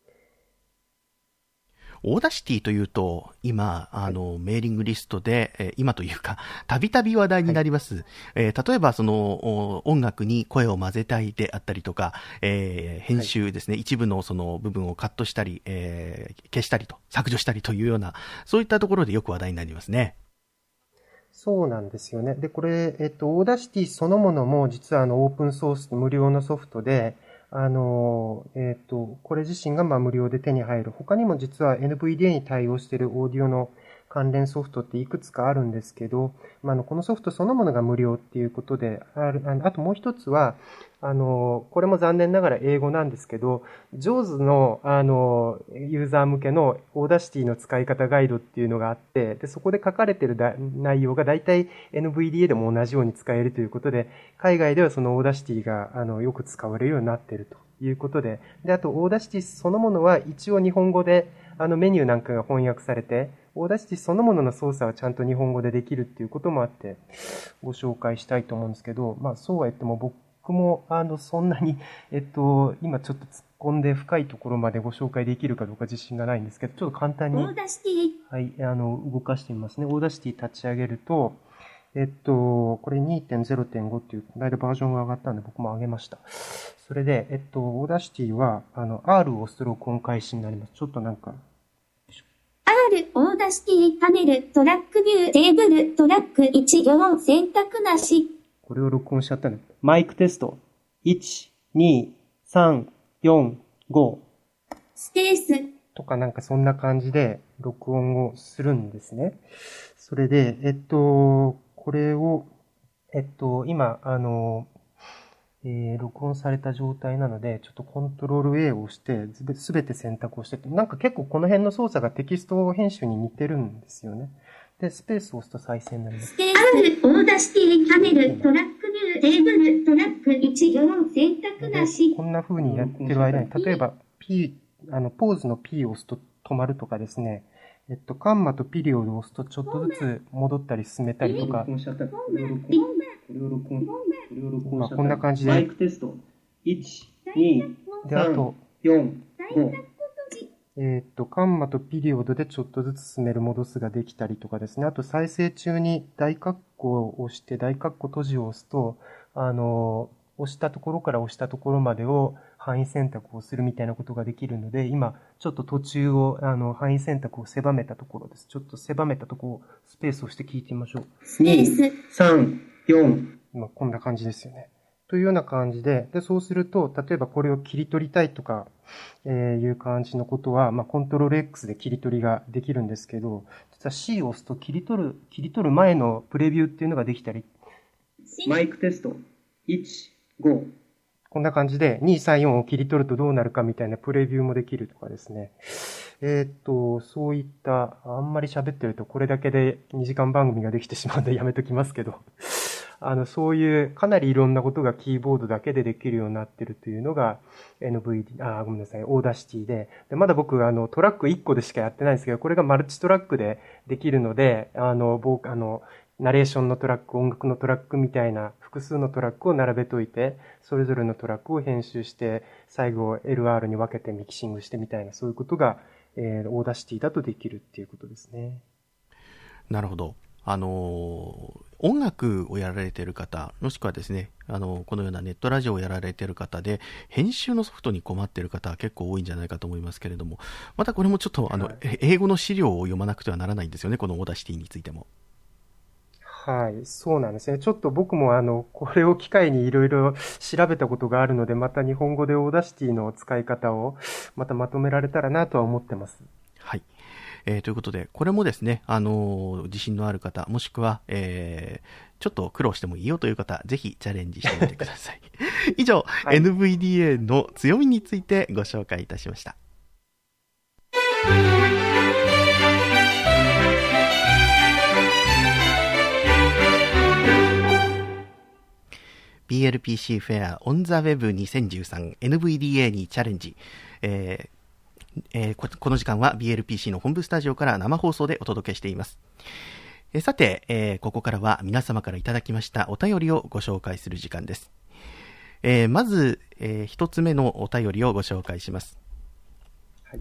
オーダーシティというと、今、メーリングリストで、今というか、たびたび話題になります。例えば、音楽に声を混ぜたいであったりとか、編集ですね、一部のその部分をカットしたり、消したりと、削除したりというような、そういったところでよく話題になりますね。 そうなんですよね。で、これ、オーダーシティそのものも実はオープンソース無料のソフトで、これ自身が無料で手に入る。他にも実は NVDA に対応しているオーディオの関連ソフトっていくつかあるんですけど、このソフトそのものが無料っていうことであともう一つは、これも残念ながら英語なんですけど、JAWS の、ユーザー向けのオーダーシティの使い方ガイドっていうのがあって、で、そこで書かれている内容が大体 NVDA でも同じように使えるということで、海外ではそのオーダーシティが、よく使われるようになっているということで、で、あとオーダーシティそのものは一応日本語で、メニューなんかが翻訳されて、オーダーシティそのものの操作はちゃんと日本語でできるっていうこともあって、ご紹介したいと思うんですけど、そうは言っても僕も、そんなに、今ちょっと突っ込んで深いところまでご紹介できるかどうか自信がないんですけど、ちょっと簡単に、 オーダーシティ。 はい、動かしてみますね。オーダーシティ立ち上げると、これ 2.0.5 っていう、この間バージョンが上がったんで僕も上げました。それで、オーダーシティは、R を押すと録音開始になります。ちょっとなんか、 R、オーダーシティ、パネル、トラックビュー、テーブル、トラック1、4、選択なし。 これを録音しちゃったね。マイクテスト。1、2、3、4、5。 スペース。 とかなんかそんな感じで録音をするんですね。それで、これを、今、録音された状態なので、ちょっとコントロール A を押して、すべて選択をしてて、なんか結構この辺の操作がテキスト編集に似てるんですよね。で、スペースを押すと再生になります。 スペース、オーダーシティ、パネル、トラックビュー、テーブル、トラック1、4、選択なし。 こんな風にやってる間に、例えば P、ポーズの P を押すと止まるとかですね、カンマとピリオドを押すとちょっとずつ戻ったり進めたりとか、こんな感じで、 マイクテスト。1、2、 で、あと、 4、5。 カンマとピリオドでちょっとずつ進める戻すができたりとかですね。あと再生中に大括弧を押して大括弧閉じを押すと、押したところから押したところまでを範囲選択をするみたいなことができるので、今ちょっと途中を範囲選択を狭めたところです。ちょっと狭めたところ、スペースを押して聞いてみましょう。 スペース。 3、4。 今こんな感じですよね。というような感じで、そうすると、例えばこれを切り取りたいとか、いう感じのことは、コントロール X で切り取りができるんですけど、実は C を押すと切り取る前のプレビューっていうのができたり、 マイクテスト。1、5。 こんな感じで2、3、4を切り取るとどうなるかみたいなプレビューもできるとかですね。そういった、あんまり喋ってるとこれだけで2時間番組ができてしまうんでやめときますけど、そういうかなりいろんなことがキーボードだけでできるようになってるというのがごめんなさい、オーダーシティで、まだ僕トラック1個でしかやってないんですけど、これがマルチトラックでできるので、ナレーションのトラック、音楽のトラックみたいな複数のトラックを並べといて、それぞれのトラックを編集して、最後 LR に分けてミキシングしてみたいな、そういうことが、オーダーシティだとできるっていうことですね。 なるほど。 音楽をやられている方、もしくはですね、このようなネットラジオをやられている方で、編集のソフトに困っている方は結構多いんじゃないかと思いますけれども、またこれもちょっと英語の資料を読まなくてはならないんですよね、このオーダーシティについても。 はい、そうなんですね。ちょっと僕もこれを機会にいろいろ調べたことがあるので、また日本語でオーダーシティの使い方をまたまとめられたらなとは思ってます。 はい。ということで、これもですね、自信のある方、もしくは、ちょっと苦労してもいいよという方、ぜひチャレンジしてみてください。以上、はい、NVDA の強みについてご紹介いたしました。BLPC フェア On the Web 2013 NVDA にチャレンジ。この時間は BLPC の本部スタジオから生放送でお届けしています。さて、ここからは皆様からいただきましたお便りをご紹介する時間です。まず、一つ目のお便りをご紹介します。はい、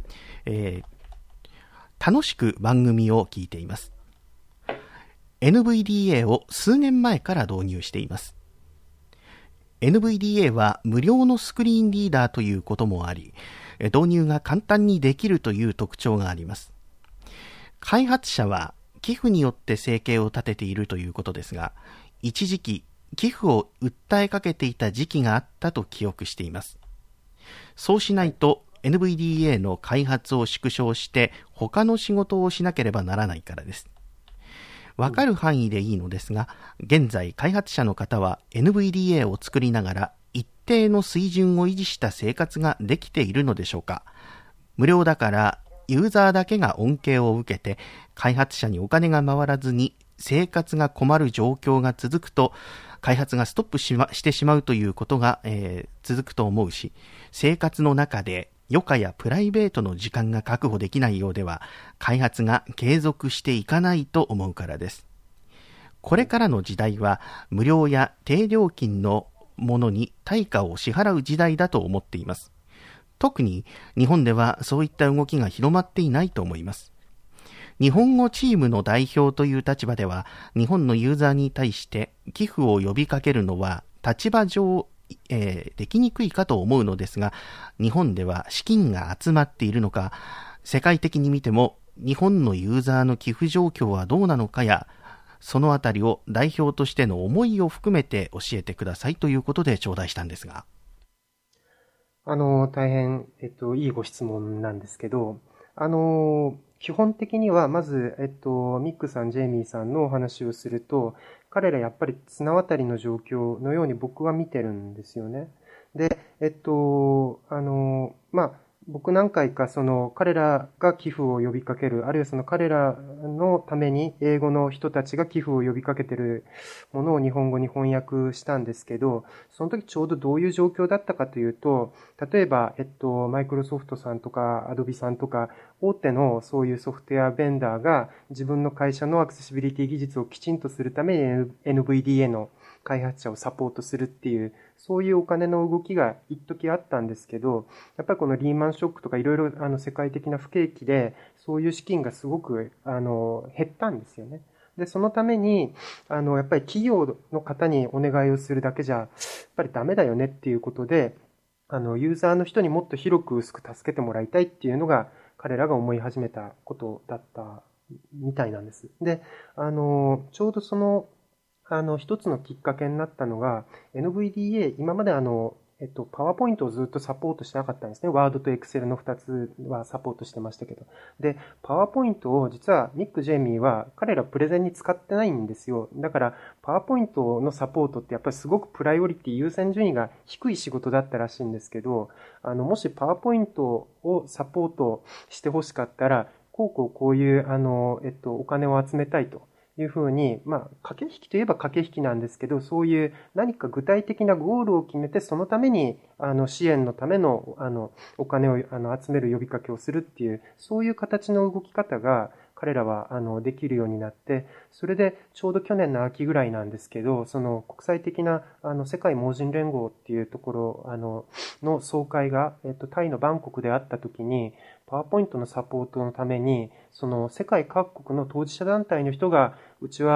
楽しく番組を聞いています。NVDA を数年前から導入しています。NVDA は無料のスクリーンリーダーということもあり、導入が簡単にできるという特徴があります。開発者は寄付によって生計を立てているということですが、一時期寄付を訴えかけていた時期があったと記憶しています。そうしないと NVDA の開発を縮小して他の仕事をしなければならないからです。わかる範囲でいいのですが、現在開発者の方は NVDA を作りながら一定の水準を維持した生活ができているのでしょうか。無料だからユーザーだけが恩恵を受けて開発者にお金が回らずに生活が困る状況が続くと、開発がストップしてしまうということが、続くと思うし、生活の中で余暇やプライベートの時間が確保できないようでは開発が継続していかないと思うからです。これからの時代は無料や低料金のものに対価を支払う時代だと思っています。特に日本ではそういった動きが広まっていないと思います。日本語チームの代表という立場では日本のユーザーに対して寄付を呼びかけるのは立場上できにくいかと思うのですが、日本では資金が集まっているのか、世界的に見ても日本のユーザーの寄付状況はどうなのかや、そのあたりを代表としての思いを含めて教えてくださいということで頂戴したんですが。 大変、いいご質問なんですけど、基本的にはまず、ミックさん、ジェイミーさんのお話をすると、彼らやっぱり綱渡りの状況のように僕は見てるんですよね。で、僕何回か彼らが寄付を呼びかける、あるいは彼らのために英語の人たちが寄付を呼びかけてるものを日本語に翻訳したんですけど、その時ちょうどどういう状況だったかというと、例えば、マイクロソフトさんとか、アドビさんとか、大手のそういうソフトウェアベンダーが自分の会社のアクセシビリティ技術をきちんとするために NVDA の開発者をサポートするっていう、そういうお金の動きが一時あったんですけど、やっぱりこのリーマンショックとかいろいろ世界的な不景気で、そういう資金がすごく減ったんですよね。で、そのために、やっぱり企業の方にお願いをするだけじゃ、やっぱりダメだよねっていうことで、ユーザーの人にもっと広く薄く助けてもらいたいっていうのが、彼らが思い始めたことだったみたいなんです。で、ちょうど一つのきっかけになったのが、NVDA、今までパワーポイントをずっとサポートしてなかったんですね。ワードとエクセルの2つはサポートしてましたけど。で、パワーポイントを実はミック・ジェイミーは彼らプレゼンに使ってないんですよ。だから、パワーポイントのサポートってやっぱりすごくプライオリティ優先順位が低い仕事だったらしいんですけど、もしパワーポイントをサポートしてほしかったら、こういう、お金を集めたいと。いうふうに、駆け引きといえば駆け引きなんですけど、そういう何か具体的なゴールを決めて、そのために、支援のための、お金を、集める呼びかけをするっていう、そういう形の動き方が、彼らは、できるようになって、それで、ちょうど去年の秋ぐらいなんですけど、その国際的な、世界盲人連合っていうところ、の総会が、タイのバンコクであった時に、パワーポイントのサポートのために、その世界各国の当事者団体の人が、うちは、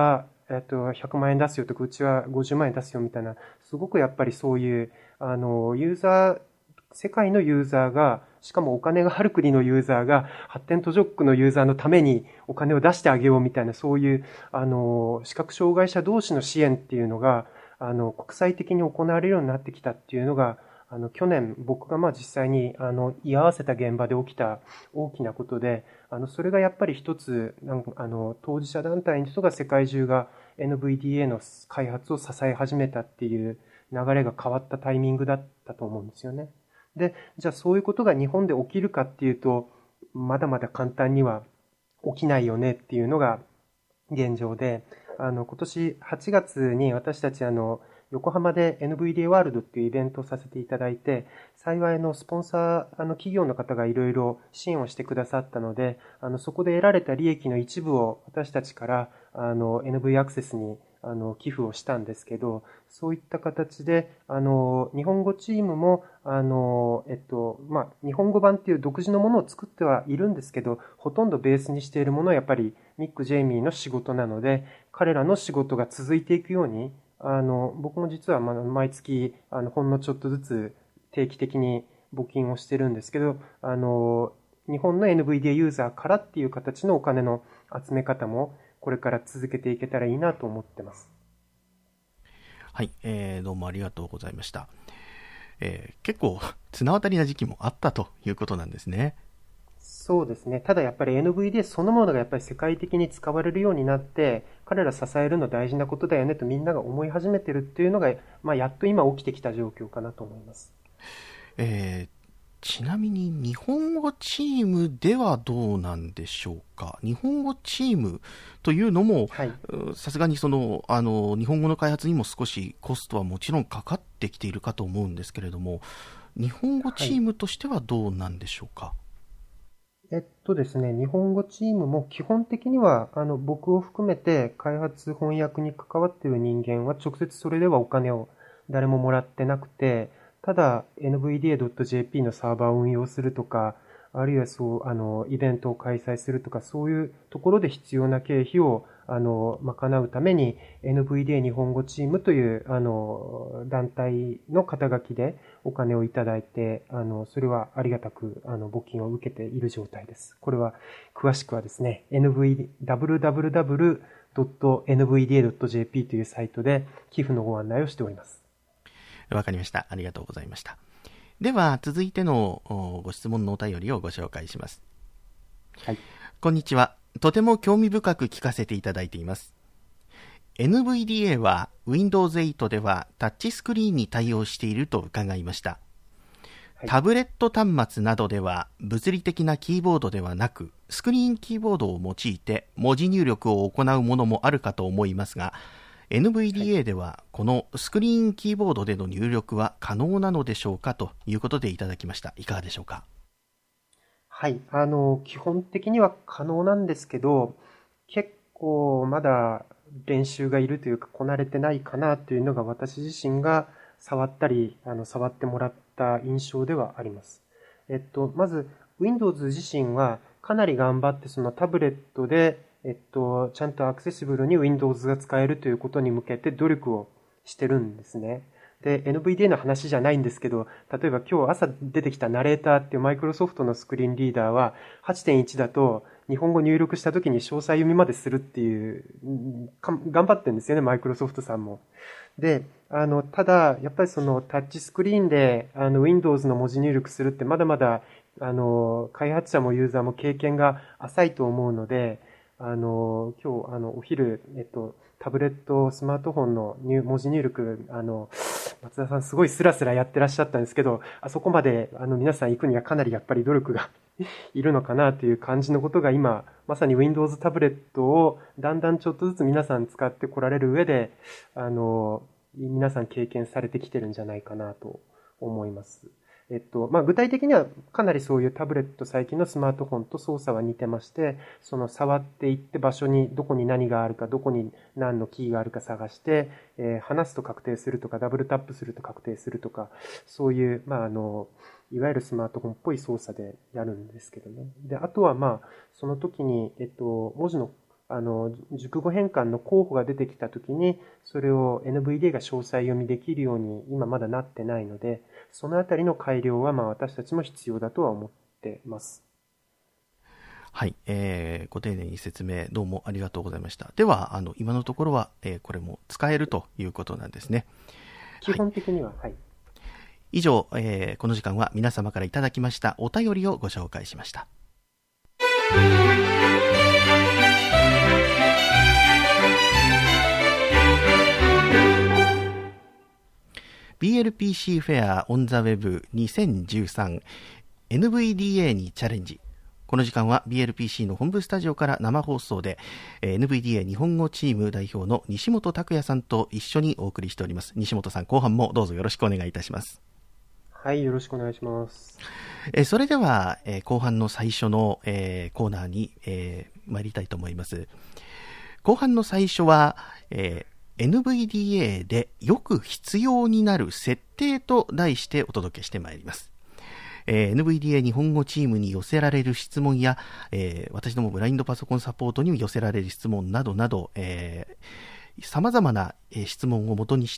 100万円出すよとか、うちは50万円出すよみたいな、すごくやっぱりそういう、ユーザー、世界のユーザーが、しかもお金がある国のユーザーが、発展途上国のユーザーのためにお金を出してあげようみたいな、そういう、視覚障害者同士の支援っていうのが、国際的に行われるようになってきたっていうのが、去年僕が実際に、居合わせた現場で起きた大きなことで、それがやっぱり一つ、当事者団体の人が世界中が NVDA の開発を支え始めたっていう流れが変わったタイミングだったと思うんですよね。で、じゃあそういうことが日本で起きるかっていうと、まだまだ簡単には起きないよねっていうのが現状で、今年8月に私たち横浜で NVDA ワールドっていうイベントをさせていただいて、幸いスポンサー、企業の方がいろいろ支援をしてくださったので、そこで得られた利益の一部を私たちから、NV アクセスに、寄付をしたんですけど、そういった形で、日本語チームも、日本語版っていう独自のものを作ってはいるんですけど、ほとんどベースにしているものはやっぱりミック・ジェイミーの仕事なので、彼らの仕事が続いていくように、僕も実は毎月、ほんのちょっとずつ定期的に募金をしてるんですけど、日本の NVDA ユーザーからっていう形のお金の集め方も、これから続けていけたらいいなと思ってます。 はい、どうもありがとうございました。結構綱渡りな時期もあったということなんですね。 そうですね。ただやっぱり NVDA そのものがやっぱり世界的に使われるようになって、彼ら支えるの大事なことだよねとみんなが思い始めてるっていうのが、やっと今起きてきた状況かなと思います。 ちなみに日本語チームではどうなんでしょうか。日本語チームというのも、さすがに日本語の開発にも少しコストはもちろんかかってきているかと思うんですけれども、日本語チームとしてはどうなんでしょうか。 ですね、日本語チームも基本的には、僕を含めて開発翻訳に関わっている人間は直接それではお金を誰ももらってなくて、ただ NVDA.jp のサーバーを運用するとか、あるいはイベントを開催するとか、そういうところで必要な経費を、賄うために NVDA 日本語チームという、団体の肩書きでお金をいただいて、それはありがたく、募金を受けている状態です。これは、詳しくはですね、www.nvda.jp というサイトで寄付のご案内をしております。 わかりました。ありがとうございました。では、続いてのご質問のお便りをご紹介します。 はい。 こんにちは。とても興味深く聞かせていただいています。NVDA は Windows 8ではタッチスクリーンに対応していると伺いました。タブレット端末などでは物理的なキーボードではなく、スクリーンキーボードを用いて文字入力を行うものもあるかと思いますが、NVDA ではこのスクリーンキーボードでの入力は可能なのでしょうかということでいただきました。いかがでしょうか。 はい。基本的には可能なんですけど、結構まだ練習がいるというか、こなれてないかなというのが私自身が触ったり、触ってもらった印象ではあります。まず、Windows 自身はかなり頑張ってそのタブレットでちゃんとアクセシブルに Windows が使えるということに向けて努力をしてるんですね。で、NVDA の話じゃないんですけど、例えば今日朝出てきたナレーターっていうマイクロソフトのスクリーンリーダーは 8.1 だと日本語入力した時に詳細読みまでするっていう、頑張ってるんですよね、マイクロソフトさんも。で、ただ、やっぱりそのタッチスクリーンでWindows の文字入力するってまだまだ開発者もユーザーも経験が浅いと思うので、今日、お昼、タブレット、スマートフォンの文字入力、松田さんすごいスラスラやってらっしゃったんですけど、あそこまで、皆さん行くにはかなりやっぱり努力がいるのかなという感じのことが今、まさに Windows タブレットをだんだんちょっとずつ皆さん使ってこられる上で、皆さん経験されてきてるんじゃないかなと思います。具体的にはかなりそういうタブレット、最近のスマートフォンと操作は似てまして、その触っていって場所にどこに何があるか、どこに何のキーがあるか探して、離すと確定するとか、ダブルタップすると確定するとか、そういう、いわゆるスマートフォンっぽい操作でやるんですけどね。で、あとはその時に、文字の熟語変換の候補が出てきたときに、それを NVDA が詳細読みできるように今まだなってないので、そのあたりの改良は私たちも必要だとは思ってます。 はい、ご丁寧に説明どうもありがとうございました。では、今のところは、これも使えるということなんですね。 基本的には、はい。 以上、この時間は皆様からいただきましたお便りをご紹介しました。BLPC フェアオンザウェブ2013 NVDA にチャレンジ。この時間は BLPC の本部スタジオから生放送で、NVDA 日本語チーム代表の西本拓也さんと一緒にお送りしております。西本さん、後半もどうぞよろしくお願いいたします。 はい、よろしくお願いします。 それでは、後半の最初の、コーナーに、参りたいと思います。後半の最初は、NVDA でよく必要になる設定と題してお届けしてまいります。NVDA 日本語チームに寄せられる質問や、私どもブラインドパソコンサポートに寄せられる質問などなど、様々な質問をもとにして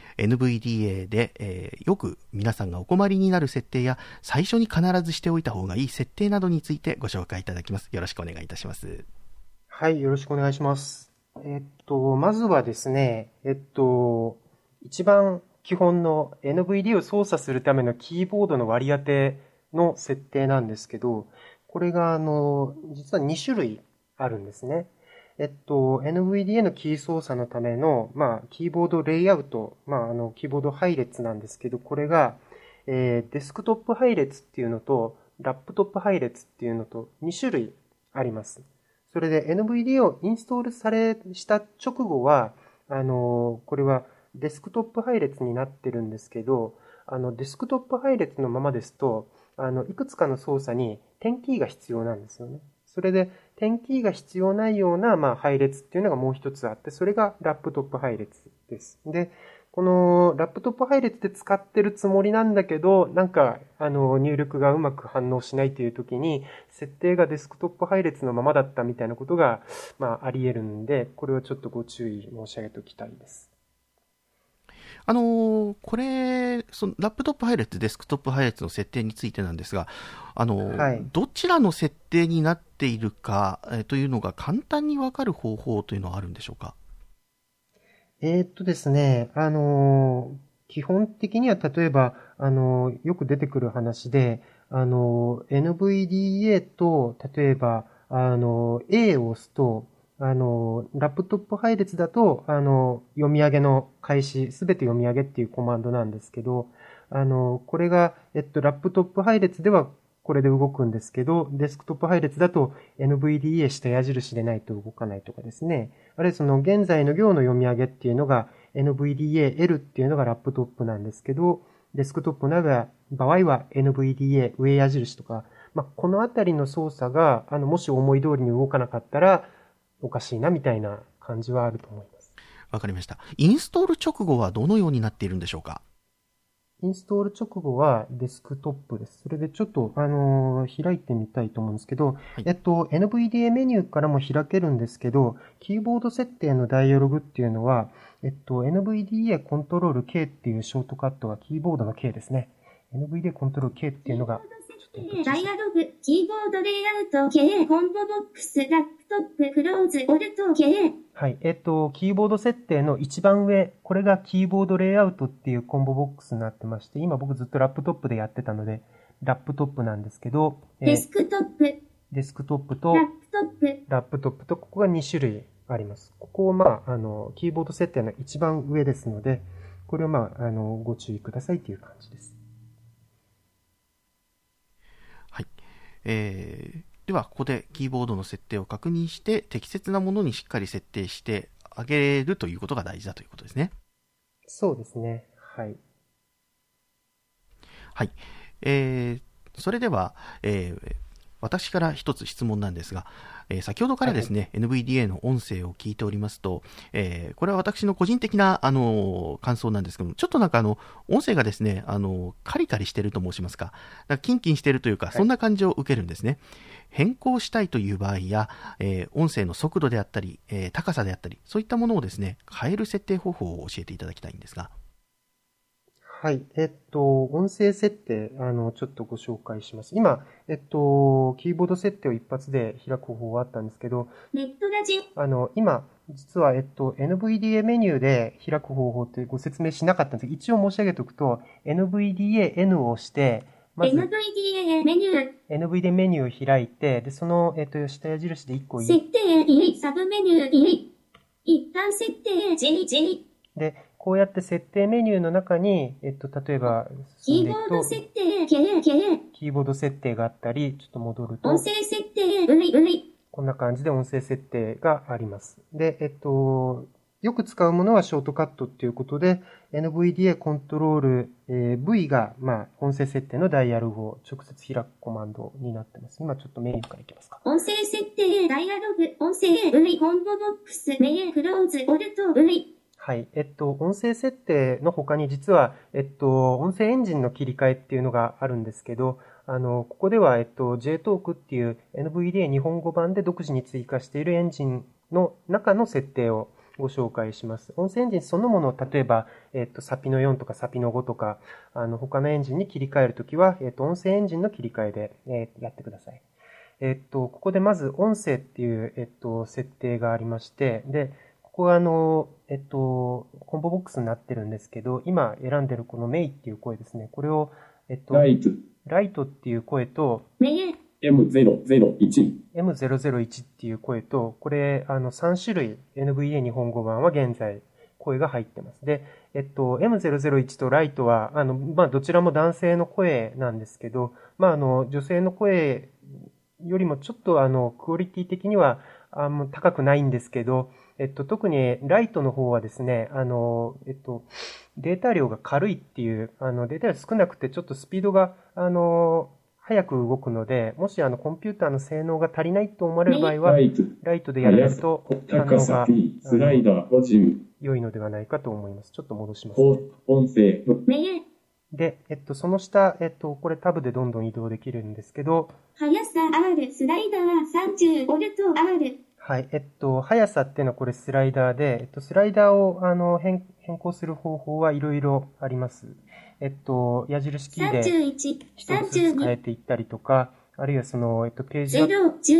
NVDA で、よく皆さんがお困りになる設定や最初に必ずしておいた方がいい設定などについてご紹介いただきます。よろしくお願いいたします。 はい、よろしくお願いします。まずはですね、一番基本の NVDA を操作するためのキーボードの割り当ての設定なんですけど、これが実は2種類あるんですね。NVDA のキー操作のための、キーボードレイアウト、キーボード配列なんですけど、これが、デスクトップ配列っていうのと、ラップトップ配列っていうのと2種類あります。それで NVDA をインストールした直後は、これはデスクトップ配列になってるんですけど、デスクトップ配列のままですと、いくつかの操作に点キーが必要なんですよね。それで、点キーが必要ないような、配列っていうのがもう一つあって、それがラップトップ配列です。で、このラップトップ配列で使ってるつもりなんだけど、入力がうまく反応しないという時に、設定がデスクトップ配列のままだったみたいなことが、あり得るんで、これはちょっとご注意申し上げておきたいです。 これ、そのラップトップ配列、デスクトップ配列の設定についてなんですが、 はい、 どちらの設定になっているか、というのが簡単にわかる方法というのはあるんでしょうか？ ですね、基本的には例えば、よく出てくる話で、NVDA と、例えば、A を押すと、ラップトップ配列だと、読み上げの開始、すべて読み上げっていうコマンドなんですけど、これが、ラップトップ配列ではこれで動くんですけど、デスクトップ配列だと NVDA 下矢印でないと動かないとかですね。あるいはその現在の行の読み上げっていうのが NVDA-L っていうのがラップトップなんですけど、デスクトップの場合は NVDA 上矢印とか、このあたりの操作が、もし思い通りに動かなかったら、おかしいなみたいな感じはあると思います。 わかりました。インストール直後はどのようになっているんでしょうか？ インストール直後はデスクトップです。それでちょっと、開いてみたいと思うんですけど、はい、NVDA メニューからも開けるんですけど、キーボード設定のダイアログっていうのは、NVDA コントロール K っていうショートカットがキーボードの K ですね。NVDA コントロール K っていうのが、 ダイアログ、キーボードレイアウト K、コンボボックス、ラップトップ、クローズ、オルト K。 はい。キーボード設定の一番上、これがキーボードレイアウトっていうコンボボックスになってまして、今僕ずっとラップトップでやってたので、ラップトップなんですけど、 デスクトップ。 デスクトップと、 ラップトップ。 ラップトップと、ここが2種類あります。ここをキーボード設定の一番上ですので、これをご注意くださいという感じです。 では、ここでキーボードの設定を確認して、適切なものにしっかり設定してあげるということが大事だということですね。 そうですね。はい。 はい。それでは、 私から一つ質問なんですが、先ほどからですね、NVDA の音声を聞いておりますと、これは私の個人的な、感想なんですけども、ちょっとなんか音声がですね、カリカリしてると申しますか、なんかキンキンしてるというか、そんな感じを受けるんですね。変更したいという場合や、音声の速度であったり、高さであったり、そういったものをですね、変える設定方法を教えていただきたいんですが。 はい。音声設定、ちょっとご紹介します。今、キーボード設定を一発で開く方法があったんですけど、 ネットラジオ。 今、実は、NVDA メニューで開く方法ってご説明しなかったんですけど、一応申し上げておくと、NVDA-N を押して、まず、 NVDA メニュー。 NVDA メニューを開いて、で、その、下矢印で1個設定 E、サブメニュー E。一旦設定 G。 で、こうやって設定メニューの中に、例えば、 キーボード設定 K。 キーボード設定があったり、ちょっと戻ると、 音声設定 V。 こんな感じで音声設定があります。で、よく使うものはショートカットっていうことで、NVDA コントロール、V が、音声設定のダイヤルを直接開くコマンドになってます。今ちょっとメニューからいきますか。 音声設定、ダイアログ、音声 V、コンボボックス、メイン、クローズ、オルト V。 はい。音声設定の他に実は、音声エンジンの切り替えっていうのがあるんですけど、ここでは、JTalk っていう NVDA 日本語版で独自に追加しているエンジンの中の設定をご紹介します。音声エンジンそのものを、例えば、サピの4とかサピの5とか、他のエンジンに切り替えるときは、音声エンジンの切り替えで、やってください。ここでまず音声っていう、設定がありまして、で、ここはコンボボックスになってるんですけど、今選んでるこのメイっていう声ですね。これを、ライトっていう声と、 メイン、 M001 っていう声と、これ、3種類 NVDA 日本語版は現在、声が入ってます。で、M001 とライトは、どちらも男性の声なんですけど、女性の声よりもちょっと、クオリティ的には、高くないんですけど、特にライトの方はですね、データ量が軽いっていう、データ量少なくてちょっとスピードが、早く動くので、もしコンピューターの性能が足りないと思われる場合は、ライトでやると反応がスライダーボリューム良いのではないかと思います。ちょっと戻します、ね。 音声メイン、 で、その下、これタブでどんどん移動できるんですけど、 速さ R、スライダー30、オルト R。 はい。速さっていうのはこれスライダーで、スライダーを変更する方法はいろいろあります。矢印キーで 31、 一つずつ変え 32、 ていったりとか、あるいはページアップ、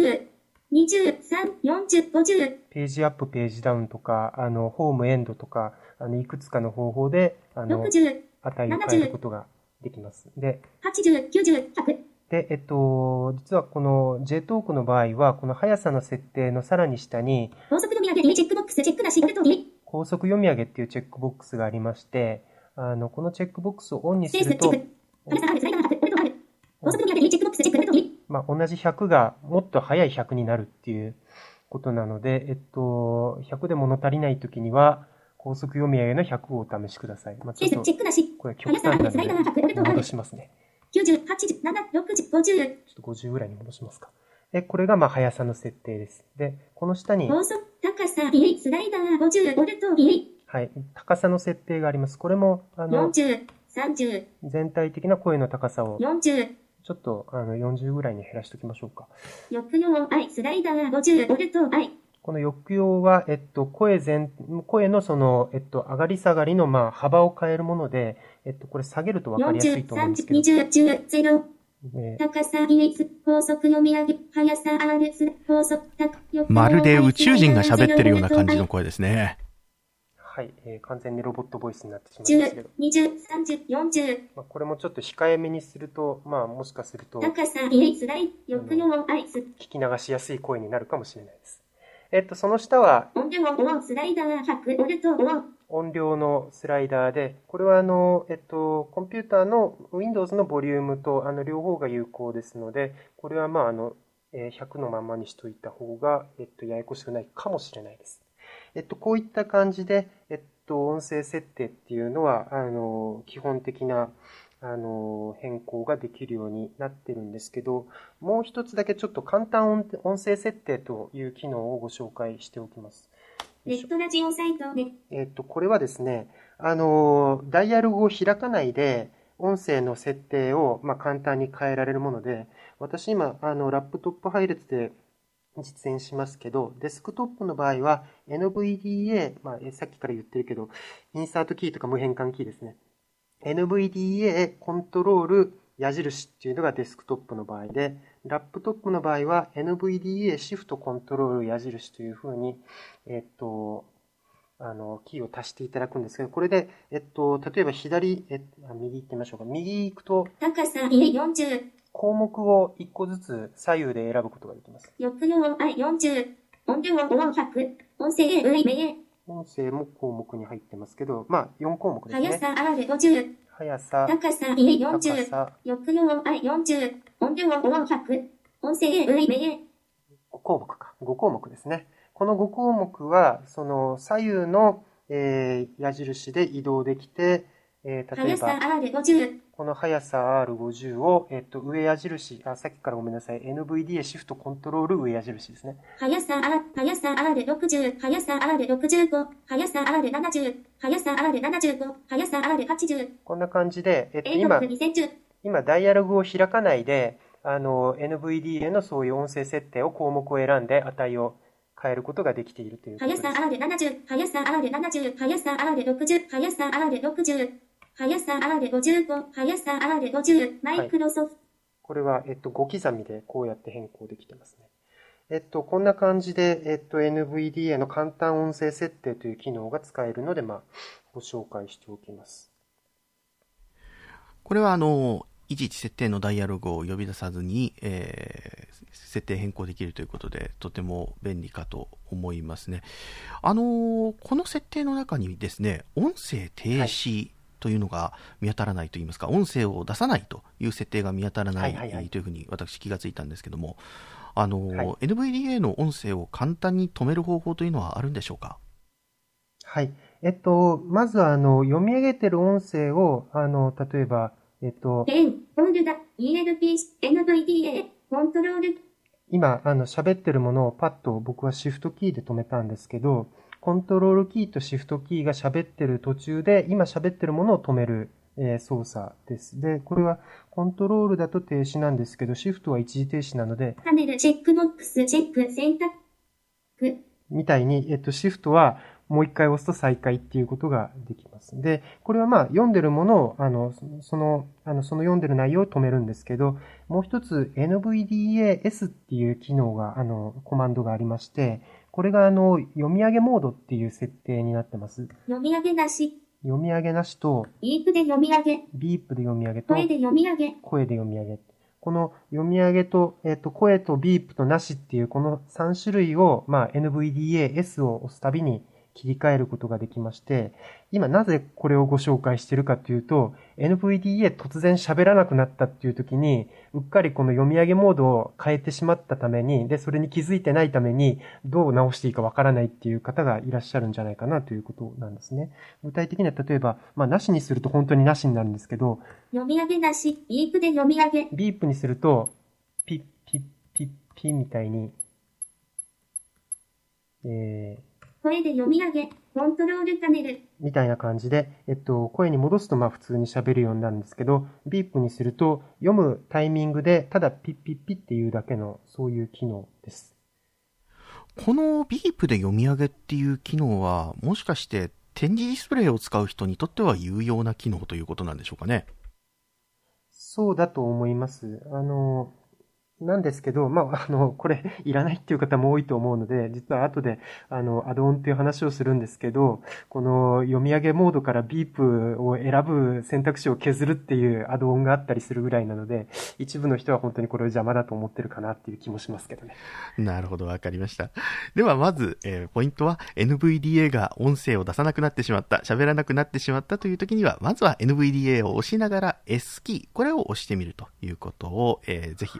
0、10、23、40、50。 ページアップ、ページダウンとか、ホームエンドとか、いくつかの方法で、 60、 値を変えることができます。で、 80、90、100。 で、実はこの JTalk の場合は、この速さの設定のさらに下に、 高速読み上げ D チェックボックス、チェックなし、オルト D。 高速読み上げっていうチェックボックスがありまして、このチェックボックスをオンにすると、 速さ R、スライダー100、オルト R。高速読み上げ D チェックボックス、チェックオルト D。 同じ100がもっと速い100になるっていうことなので、100で物足りないときには、高速読み上げの100をお試しください。 チェックなし。 これ極端なのスライダー100、オルで、 ト R。 戻しますね。 90、80、7、60、50。 ちょっと50ぐらいに戻しますか。これが速さの設定です。で、この下に、 高速、高さ B、スライダー50、オルト B。 はい、高さの設定があります。これも、 40、30、 全体的な声の高さを、 40。 ちょっと、40ぐらいに減らしておきましょうか。 抑揚 I、スライダー50、オルト I。 この抑揚は、声の上がり下がりの、幅を変えるもので、これ下げると分かりやすい 40、 と思うんですけど。 30、20、10、0。高さ B、高速読み上げ、速さ R、高速、 まるで宇宙人が喋ってるような感じの声ですね。 はい、完全にロボットボイスになってしまいますけど。 10、20、30、40。 これもちょっと控えめにすると、もしかすると、 高さ B、スライ、抑揚 I、 聞き流しやすい声になるかもしれないです。その下は、 音量をスライダー100、オルトを。 音量のスライダーで、これはコンピューターの Windows のボリュームと両方が有効ですので、これは100のままにしといた方が、ややこしくないかもしれないです。こういった感じで、音声設定っていうのは、基本的な、 変更ができるようになってるんですけど、もう一つだけちょっと簡単音声設定という機能をご紹介しておきます。 ネットラジオサイトで。 これはですね、ダイヤログを開かないで、音声の設定を、簡単に変えられるもので、私今、ラップトップ配列で実演しますけど、デスクトップの場合は NVDA、さっきから言ってるけど、インサートキーとか無変換キーですね。NVDA コントロール矢印っていうのがデスクトップの場合で、ラップトップの場合は NVDA シフトコントロール矢印というふうに、キーを足していただくんですけど、これで、例えば右行ってみましょうか。右行くと、 高さ40。 項目を1個ずつ左右で選ぶことができます。 抑揚 40。音量100。音声 V 音声も項目に入ってますけど、4項目ですね。 速さ R50。 速さ、 高さ40。 高さ、 抑揚 40。音量100。音声 V 5項目か。5項目ですね。この5項目は、その左右の、矢印で移動できて、例え速さば、 R50。 この速さ R50 を、上矢印、さっきからごめんなさい。NVDA シフトコントロール上矢印ですね。 速さ R60。速さ R65。速さ R70。速さ R75。速さ R80。 こんな感じで、 A62010。 今、ダイアログを開かないで、NVDA のそういう音声設定を項目を選んで値を変えることができているということです。 速さ R70。速さ R70。速さ R60。速さ R60。速さ R55。速さ R50。マイクロソフト。 これは、5刻みでこうやって変更できてますね。こんな感じで、NVDA の簡単音声設定という機能が使えるので、ご紹介しておきます。 これはいちいち設定のダイアログを呼び出さずに、設定変更できるということで、とても便利かと思いますね。この設定の中にですね、音声停止というのが見当たらないといいますか、音声を出さないという設定が見当たらないというふうに私気がついたんですけども、NVDA の音声を簡単に止める方法というのはあるんでしょうか？ はい。まずは、読み上げてる音声を、例えば、 ホールダ、ELP、NVDA、コントロール。 今、喋ってるものをパッと僕はシフトキーで止めたんですけど、コントロールキーとシフトキーが喋ってる途中で、今喋ってるものを止める、操作です。で、これはコントロールだと停止なんですけど、シフトは一時停止なので、 パネル、チェックボックス、チェック、選択。 みたいに、シフトはもう一回押すと再開っていうことができます。で、これは読んでるものを、その読んでる内容を止めるんですけど、もう一つ NVDA-S っていう機能が、コマンドがありまして、これが読み上げモードっていう設定になってます。 読み上げなし。 読み上げなしと、 ビープで読み上げ。 ビープで読み上げと、 声で読み上げ。 声で読み上げ。この読み上げと、声とビープとなしっていうこの3種類を、NVDA-S を押すたびに切り替えることができまして、今なぜこれをご紹介しているかというと、NVDA 突然喋らなくなったっていう時に、うっかりこの読み上げモードを変えてしまったために、で、それに気づいてないために、どう直していいかわからないっていう方がいらっしゃるんじゃないかなということなんですね。具体的には例えば、なしにすると本当になしになるんですけど、 読み上げなし、ビープで読み上げ。 ビープにすると、ピッピッピッピみたいに、 声で読み上げ、コントロールパネル。 みたいな感じで、声に戻すと普通に喋るようになるんですけど、ビープにすると読むタイミングでただピッピッピッっていうだけのそういう機能です。 このビープで読み上げっていう機能は、もしかして展示ディスプレイを使う人にとっては有用な機能ということなんでしょうかね。 そうだと思います。なんですけど、これいらないっていう方も多いと思うので、実は後で、アドオンっていう話をするんですけど、この読み上げモードからビープを選ぶ選択肢を削るっていうアドオンがあったりするぐらいなので、一部の人は本当にこれを邪魔だと思ってるかなっていう気もしますけどね。 なるほど、わかりました。ではまず、ポイントは NVDA が音声を出さなくなってしまった、喋らなくなってしまったという時には、まずは NVDA を押しながら S キー、これを押してみるということを、ぜひ覚えていただきます。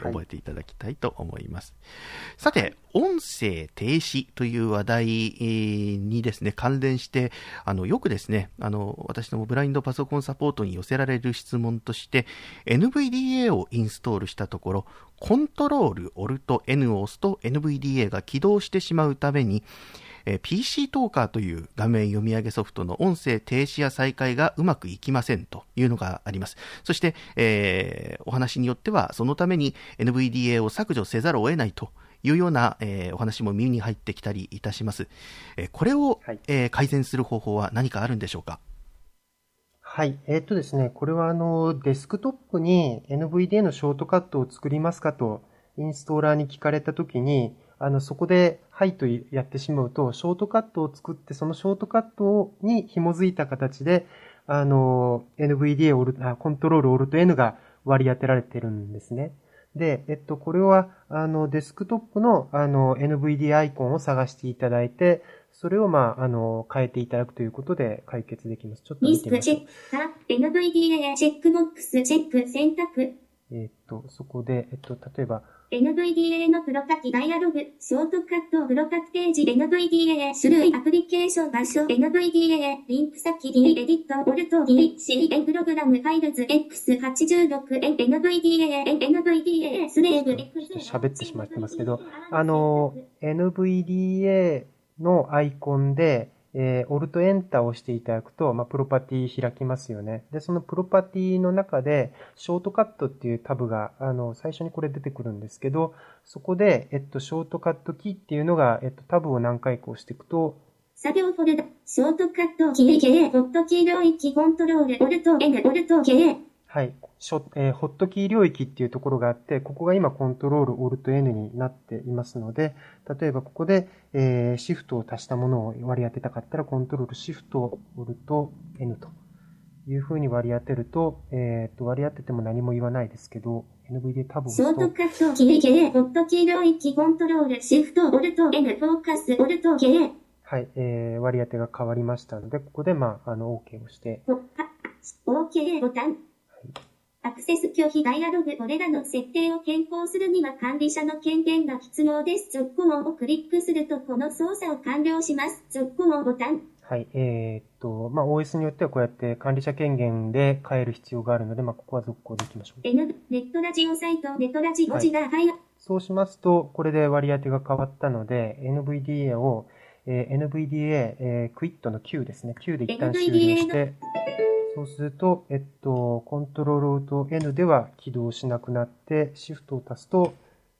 ただきたいと思います。さて、音声停止という話題にですね、関連して、よくですね、私のブラインドパソコンサポートに寄せられる質問として、NVDA をインストールしたところ、コントロール、オルト、N を押すと NVDA が起動してしまうために、PC トーカーという画面読み上げソフトの音声停止や再開がうまくいきませんというのがあります。そして、お話によってはそのために NVDA を削除せざるを得ないというような、お話も耳に入ってきたりいたします。これを、改善する方法は何かあるんでしょうか？ はい。ですね、これはデスクトップに NVDA のショートカットを作りますかとインストーラーに聞かれたときに、そこで、はいとやってしまうと、ショートカットを作って、そのショートカットに紐づいた形で、NVDA コントロールオルト N が割り当てられてるんですね。で、これは、デスクトップの、NVDA アイコンを探していただいて、それを、変えていただくということで解決できます。ちょっと見てみましょう。 リスクチェック、NVDA チェックボックスチェック選択。 そこで、例えば、 NVDA のプロパティダイアログ、ショートカット、プロパティページ、NVDA、種類、アプリケーション、場所、NVDA、リンク先、D、エディット、オルト、D、CN、プログラム、ファイルズ、X86、NVDA、NVDA、スレーブ、 喋ってしまってますけど、NVDA のアイコンで、オルトエンターを押していただくと、プロパティ開きますよね。で、そのプロパティの中で、ショートカットっていうタブが、最初にこれ出てくるんですけど、そこで、ショートカットキーっていうのが、タブを何回か押していくと、 作業フォルダ、ショートカット、キー、K、ホットキー領域、コントロール、オルト、N、オルト、K。 はい。ホットキー領域っていうところがあって、ここが今コントロール、オルト N になっていますので、例えばここで、シフトを足したものを割り当てたかったら、コントロール、シフト、オルト N というふうに割り当てると、割り当てても何も言わないですけど、NVDA タブを押すと。 ショートカット、キー、K、ホットキー領域、コントロール、シフト、オルト、N、フォーカス、オルト、K。 はい、割り当てが変わりましたので、ここで、OK をして。 OK ボタン。アクセス拒否ダイアログ、これらの設定を変更するには管理者の権限が必要です。続行をクリックするとこの操作を完了します。続行ボタン。 はい、OS によってはこうやって管理者権限で変える必要があるので、ここは続行できましょう。 ネットラジオサイト、ネットラジオ時が入る。 そうしますと、これで割り当てが変わったので、NVDA を、NVDA、クイットの Q ですね。Q で一旦終了して、そうすると、コントロールと N では起動しなくなって、シフトを足すと、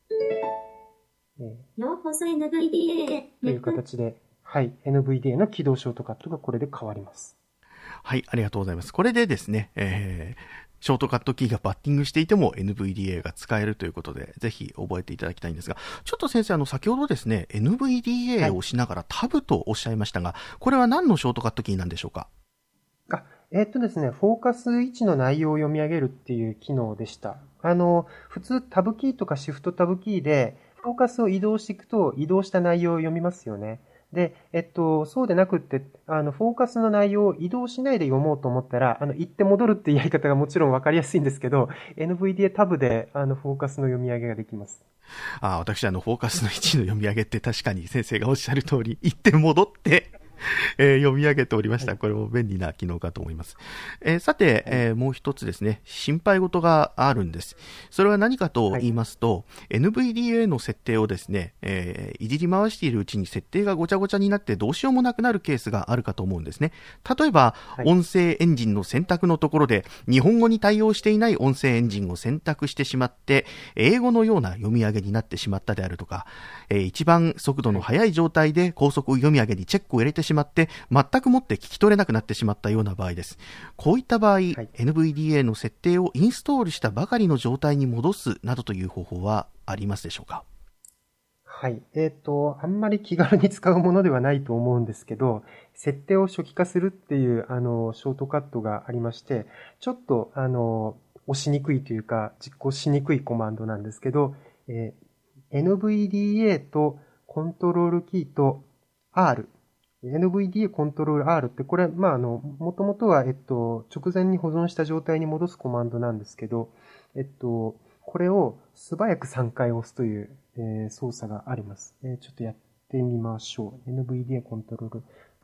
ようこそ NVDA。 という形で、はい、NVDA の起動ショートカットがこれで変わります。 はい、ありがとうございます。これでですね、ショートカットキーがバッティングしていても NVDA が使えるということで、ぜひ覚えていただきたいんですが、ちょっと先生、先ほどですね、NVDA を押しながらタブとおっしゃいましたが、これは何のショートカットキーなんでしょうか？ ですね、フォーカス1の内容を読み上げるっていう機能でした。普通タブキーとかシフトタブキーで、フォーカスを移動していくと移動した内容を読みますよね。で、そうでなくって、フォーカスの内容を移動しないで読もうと思ったら、行って戻るっていうやり方がもちろんわかりやすいんですけど、NVDA タブで、フォーカスの読み上げができます。 私フォーカスの1の読み上げって確かに先生がおっしゃる通り、行って戻って、読み上げておりました。これも便利な機能かと思います。さて、もう一つですね、心配事があるんです。それは何かと言いますと、NVDA の設定をですね、いじり回しているうちに設定がごちゃごちゃになってどうしようもなくなるケースがあるかと思うんですね。例えば、音声エンジンの選択のところで、日本語に対応していない音声エンジンを選択してしまって、英語のような読み上げになってしまったであるとか、一番速度の速い状態で高速読み上げにチェックを入れてしまって全くもって聞き取れなくなってしまったような場合です。こういった場合、NVDA の設定をインストールしたばかりの状態に戻すなどという方法はありますでしょうか？ はい。あんまり気軽に使うものではないと思うんですけど、設定を初期化するっていう、ショートカットがありまして、ちょっと、押しにくいというか、実行しにくいコマンドなんですけど、NVDA とコントロールキーと R。NVDA コントロール R って、これ、もともとは、直前に保存した状態に戻すコマンドなんですけど、 これを素早く3回押すという、操作があります。ちょっとやってみましょう。NVDA コントロール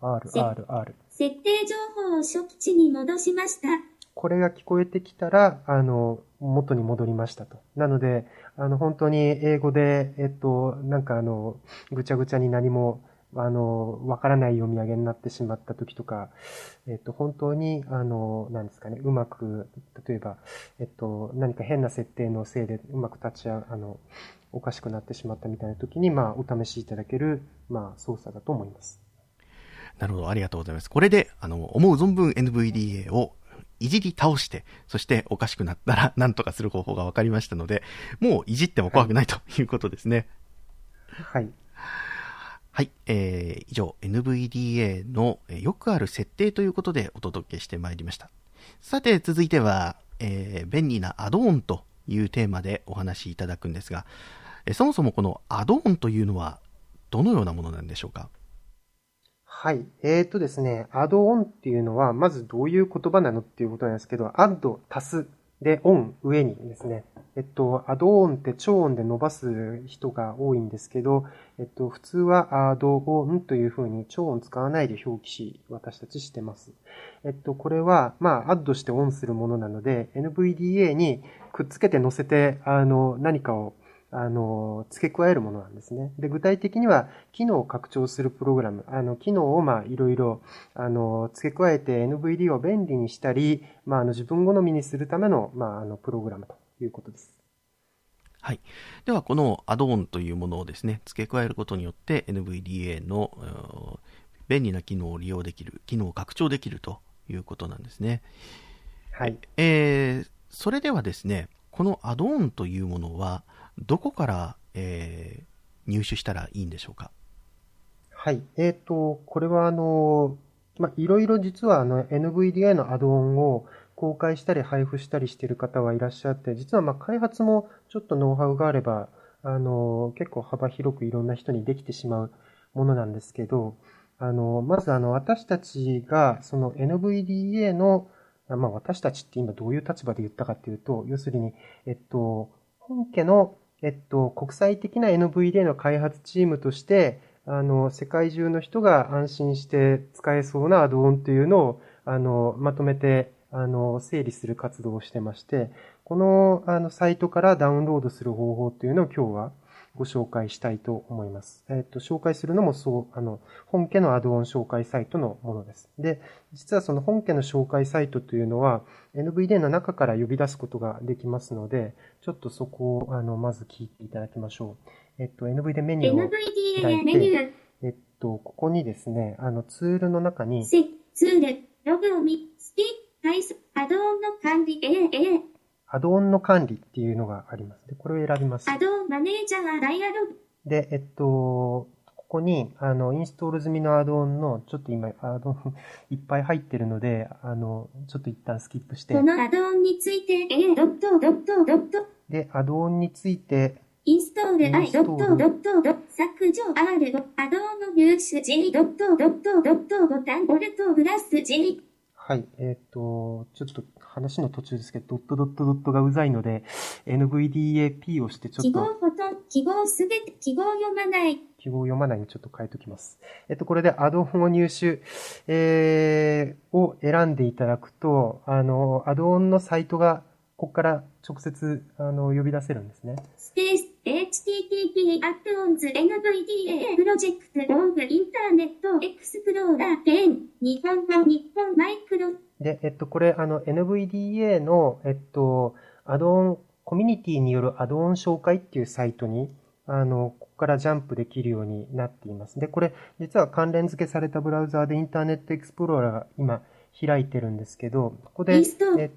RRR。 設定情報を初期値に戻しました。 これが聞こえてきたら、元に戻りましたと。なので、本当に英語で、ぐちゃぐちゃに何も、わからない読み上げになってしまった時とか、本当に、なんですかね、うまく、例えば、何か変な設定のせいでうまくおかしくなってしまったみたいな時に、お試しいただける、操作だと思います。 なるほど、ありがとうございます。これで、思う存分 NVDA をいじり倒して、そしておかしくなったら何とかする方法が分かりましたので、もういじっても怖くないということですね。 はい。 はい。以上、NVDA のよくある設定ということでお届けしてまいりました。さて、続いては、便利なアドオンというテーマでお話しいただくんですが、そもそもこのアドオンというのはどのようなものなんでしょうか？ はい。ですね、アドオンっていうのは、まずどういう言葉なのっていうことなんですけど、アッド、足す、で、オン、上にですね。アドオンって超音で伸ばす人が多いんですけど、普通はアドオンという風に超音使わないで表記し、私たちしてます。これは、アッドしてオンするものなので、NVDA にくっつけて載せて、何かを付け加えるものなんですね。で、具体的には、機能を拡張するプログラム、機能をいろいろ、付け加えて NVD を便利にしたり、自分好みにするための、プログラムということです。 はい。では、このアドオンというものをですね、付け加えることによって NVDA の便利な機能を利用できる、機能を拡張できるということなんですね。 はい。 それではですね、このアドオンというものは、どこから、入手したらいいんでしょうか？ はい。これはいろいろ実はNVDA のアドオンを公開したり配布したりしている方はいらっしゃって、実は開発もちょっとノウハウがあれば、結構幅広くいろんな人にできてしまうものなんですけど、まず私たちがその NVDA の、私たちって今どういう立場で言ったかっていうと、要するに、本家の国際的な NVDA の開発チームとして、世界中の人が安心して使えそうなアドオンというのを、まとめて、整理する活動をしてまして、この、サイトからダウンロードする方法というのを今日はご紹介したいと思います。紹介するのも本家のアドオン紹介サイトのものです。で、実はその本家の紹介サイトというのは NVDA の中から呼び出すことができますので、ちょっとそこをまず聞いていただきましょう。NVDA メニューを開いて、ここにですね、ツールの中に、 ツール、ログを見、スピー、タイス、アドオンの管理、 アドオンの管理っていうのがあります。で、これを選びます。 アドオンマネージャーダイアログ。 で、ここに、インストール済みのアドオンの、ちょっと今、アドオンいっぱい入ってるので、ちょっと一旦スキップして。 このアドオンについて、 で、アドオンについて、 インストール、削除、R、アドオンの入手、G、ボタン、オルト、プラス G。 はい。ちょっと話の途中ですけど、ドットがうざいので、NVDAP をしてちょっと。 記号フォトン、記号すべて、記号読まない。 記号読まないにちょっと変えときます。これでアドオンを入手、を選んでいただくと、アドオンのサイトが、ここから直接、呼び出せるんですね。 スペース、http, addons, NVDA, プロジェクト、ローグ、インターネット、エクスプローラー、ペン、日本語、マイクロ。 で、これ、NVDA の、アドオン、コミュニティによるアドオン紹介っていうサイトに、ここからジャンプできるようになっています。で、これ、実は関連付けされたブラウザーでインターネットエクスプローラーが今、開いてるんですけど、ここで、 リスト、RSS、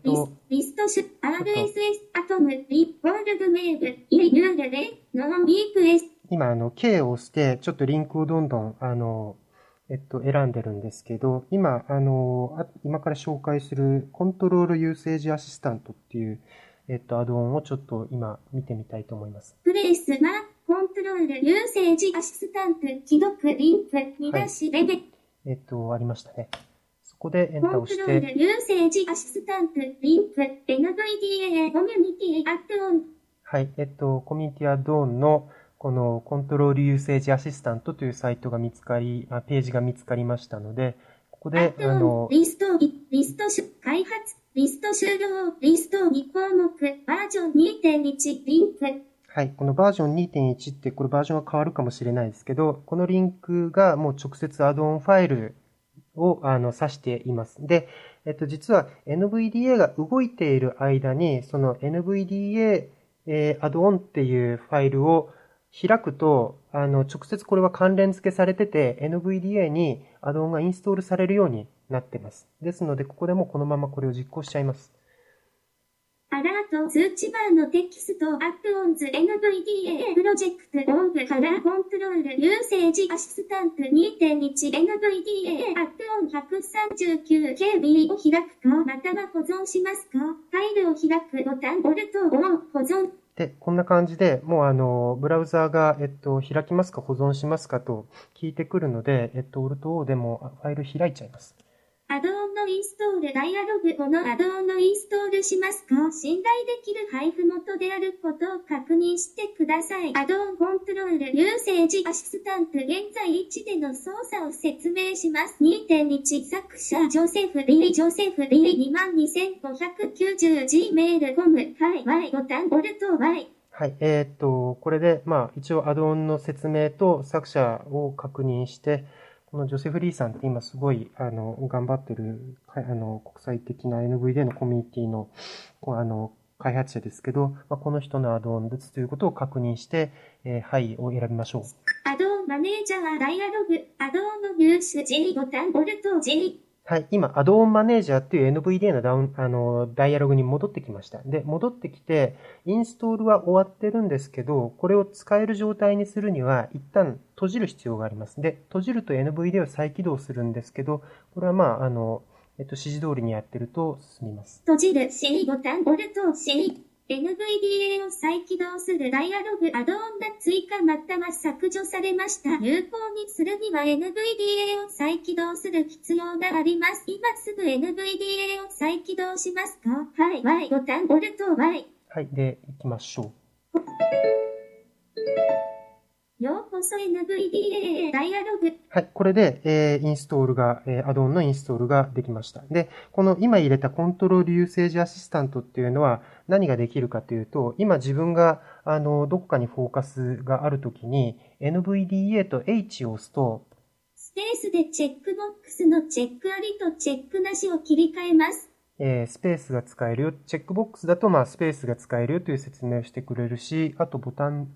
アトム、リ、ワールドメール、イルールで、ノンリークエス。 今、K を押して、ちょっとリンクをどんどん、選んでるんですけど、今から紹介するコントロールユーセージアシスタントっていう、アドオンをちょっと今見てみたいと思います。 プレイスマコントロールユーセージアシスタント、既読、リンク、見出し、レベ。 ありましたね。そこでエンターをして。 コントロールユーセージアシスタント、リンク、NVDA、コミュニティ、アッドオン。 はい。コミュニティアドオンのこのコントロールユーセージアシスタントというサイトがページが見つかりましたので、ここで、 リスト開発、リスト終了、リスト2項目、バージョン 2.1、リンク。 はい。このバージョン 2.1 ってこれバージョンが変わるかもしれないですけど、このリンクがもう直接アドオンファイルを指しています。で、実は NVDA が動いている間に、その NVDA アドオンっていうファイルを開くと、直接これは関連付けされてて、NVDA にアドオンがインストールされるようになっています。ですので、ここでもこのままこれを実行しちゃいます。 アラート通知バーのテキストアップオンズ NVDA プロジェクトオンブカラーコントロールユーセージアシスタント 2.1 NVDA アップオン 139KB を開くか、または保存しますか。ファイルを開くボタン、オルトオン、保存。 で、こんな感じで、もうブラウザーが、開きますか保存しますかと聞いてくるので、オルト O でもファイル開いちゃいます。 アドオンのインストールダイアログ、このアドオンのインストールしますか。信頼できる配布元であることを確認してください。アドオンコントロールユーセージアシスタント、現在1での操作を説明します。2.1 作者ジョセフ・リー 22590 Gmail.com はい、Y ボタン、オルト Y。 はい、これで、一応アドオンの説明と作者を確認して、このジョセフ・リーさんって今すごい、頑張ってる、国際的な NVDA のコミュニティの、開発者ですけど、この人のアドオンですということを確認して、はいを選びましょう。 アドオンマネージャーダイアログ、アドオンのニュース G ボタン、オルト G。 はい、今、アドオンマネージャーっていう NVDA のダイアログに戻ってきました。で、戻ってきて、インストールは終わってるんですけど、これを使える状態にするには、一旦閉じる必要があります。で、閉じると NVDA を再起動するんですけど、これは指示通りにやってると進みます。 閉じる C ボタン、オルト C。NVDA を再起動するダイアログアドオンが追加または削除されました。有効にするには NVDA を再起動する必要があります。今すぐ NVDA を再起動しますか。はい、Y ボタン、オルト Y。 はい、で、行きましょう。 ようこそ NVDA ダイアログ。 はい、これで、インストールが、アドオンのインストールができました。で、この今入れたコントロールユーセージアシスタントっていうのは何ができるかというと、今自分が、どこかにフォーカスがあるときに NVDA と H を押すと、 スペースでチェックボックスのチェックありとチェックなしを切り替えます。 スペースが使えるよ。チェックボックスだと、スペースが使えるよという説明をしてくれるし、あとボタン、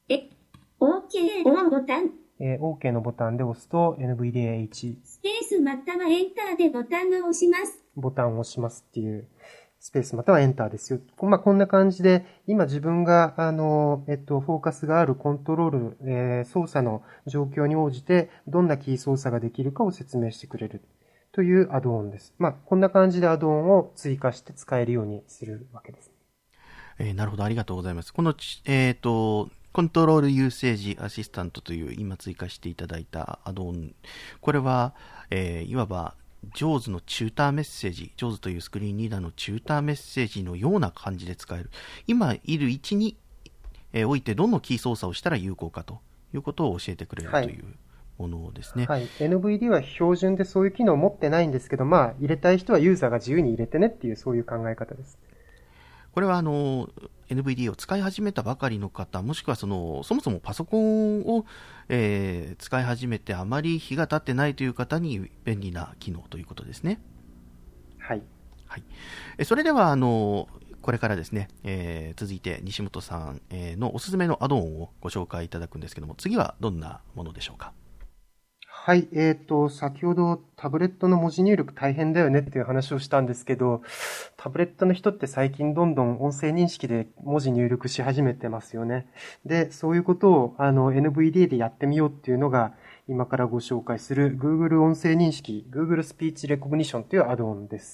OK オンボタン。 OK のボタンで押すと NVDA-H。 スペースまたはエンターでボタンを押します。 ボタンを押しますっていう、スペースまたはエンターですよ。こんな感じで、今自分が、フォーカスがあるコントロール、操作の状況に応じて、どんなキー操作ができるかを説明してくれるというアドオンです。こんな感じでアドオンを追加して使えるようにするわけです。 なるほど、ありがとうございます。この、コントロールユーセージアシスタントという今追加していただいたアドオン。これは、いわば JAWS のチューターメッセージ、JAWS というスクリーンリーダーのチューターメッセージのような感じで使える。今いる位置に、おいてどのキー操作をしたら有効かということを教えてくれるというものですね。 はい。NVD は標準でそういう機能を持ってないんですけど、入れたい人はユーザーが自由に入れてねっていうそういう考え方です。 これはNVDA を使い始めたばかりの方、もしくはそもそもパソコンを、使い始めてあまり日が経ってないという方に便利な機能ということですね。 はい。 はい。それではこれからですね、続いて西本さんのおすすめのアドオンをご紹介いただくんですけども、次はどんなものでしょうか。 はい。先ほどタブレットの文字入力大変だよねっていう話をしたんですけど、タブレットの人って最近どんどん音声認識で文字入力し始めてますよね。で、そういうことをNVDA でやってみようっていうのが今からご紹介する Google 音声認識 Google Speech Recognition というアドオンです。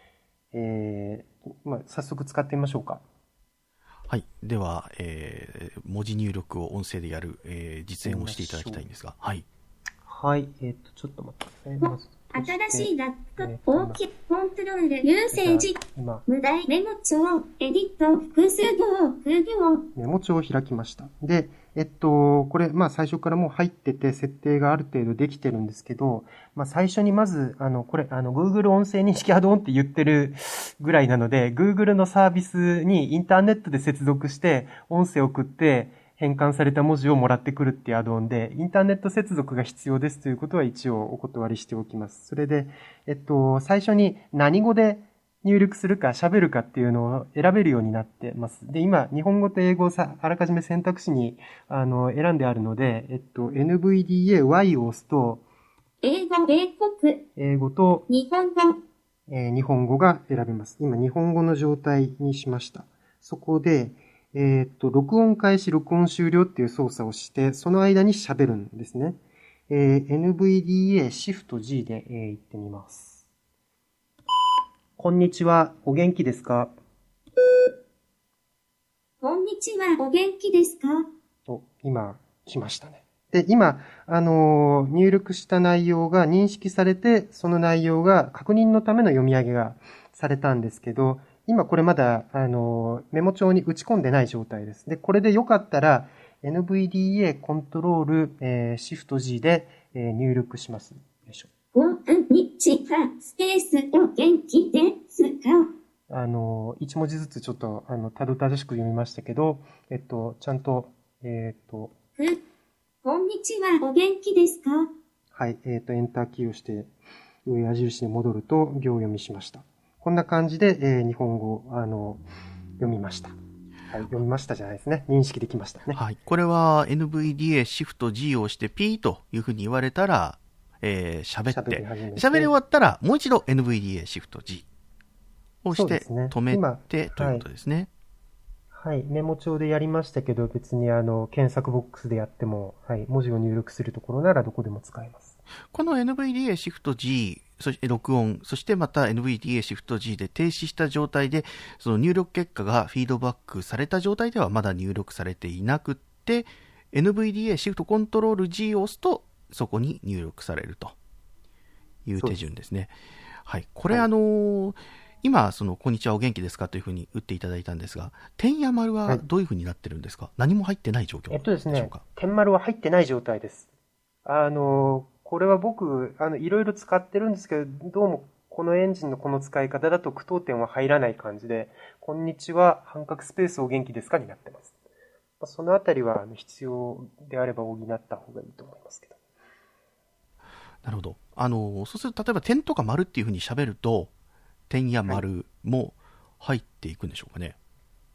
早速使ってみましょうか。 はい。では、文字入力を音声でやる、実演をしていただきたいんですが、はい。 はい。ちょっと待ってください。まず新しいラップ大きいコントロール、優勢時、無題、メモ帳、エディット、複数行、空行。 メモ帳を開きました。で、これ、最初からもう入ってて、設定がある程度できてるんですけど、最初にまず、これ、Google 音声認識アドオンって言ってるぐらいなので、Google のサービスにインターネットで接続して、音声を送って、変換された文字をもらってくるっていうアドオンで、インターネット接続が必要ですということは一応お断りしておきます。それで、最初に何語で入力するか喋るかっていうのを選べるようになってます。で、今、日本語と英語をあらかじめ選択肢に、選んであるので、NVDA-Y を押すと、 英語、米国。 英語と、 日本語。 日本語が選べます。今、日本語の状態にしました。そこで、録音開始、録音終了っていう操作をして、その間に喋るんですね。NVDA Shift G で、言ってみます。こんにちは、お元気ですか？ こんにちは、お元気ですか？ と、今、来ましたね。で、今、入力した内容が認識されて、その内容が確認のための読み上げがされたんですけど、今これまだ、メモ帳に打ち込んでない状態です。で、これでよかったら、NVDA コントロール、Shift G で、入力します。よいしょ。 こんにちは、スペースお元気ですか？ 一文字ずつちょっと、たどたどしく読みましたけど、ちゃんと、 こんにちは、お元気ですか？ はい、エンターキーをして、上矢印に戻ると、行読みしました。こんな感じで、日本語、読みました。はい、読みましたじゃないですね。認識できましたね。 はい。これは NVDA Shift G を押してピーというふうに言われたら、喋って、喋り終わったら、もう一度 NVDA Shift G をして、止めて、ということですね。 はい。メモ帳でやりましたけど、別に検索ボックスでやっても、はい。文字を入力するところならどこでも使えます。 この NVDA Shift G、そして録音、そしてまた NVDA Shift G で停止した状態で、その入力結果がフィードバックされた状態ではまだ入力されていなくって、NVDA Shift Control G を押すと、そこに入力されるという手順ですね。はい。これ今、こんにちはお元気ですかというふうに打っていただいたんですが、点や丸はどういうふうになってるんですか？何も入ってない状況でしょうか？ ですね、点丸は入ってない状態です。これは僕、いろいろ使ってるんですけど、どうもこのエンジンのこの使い方だと句読点は入らない感じで、こんにちは、半角スペースお元気ですかになってます。そのあたりは必要であれば補った方がいいと思いますけど。 なるほど。そうすると、例えば点とか丸っていうふうに喋ると、点や丸も入っていくんでしょうかね。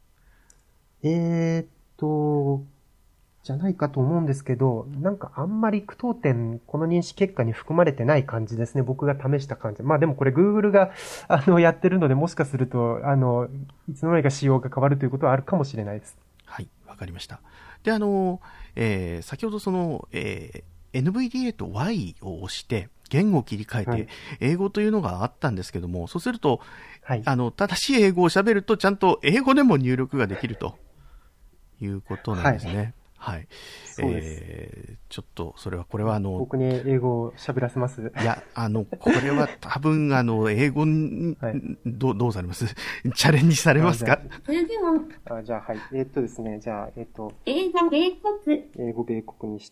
じゃないかと思うんですけど、なんかあんまり句読点、この認識結果に含まれてない感じですね。僕が試した感じ。まあでもこれ Google が、やってるので、もしかすると、いつの間にか仕様が変わるということはあるかもしれないです。 はい、わかりました。で、先ほどNVDA と Y を押して、言語を切り替えて、英語というのがあったんですけども、そうすると、はい、正しい英語を喋ると、ちゃんと英語でも入力ができるということなんですね。はい。 そうです。 ちょっと、これは僕に英語を喋らせます？ いや、これは多分、英語に、はい、どうされます？チャレンジされますか？ じゃあ、はい。ですね、じゃあ、 英語、米国。 英語、米国にして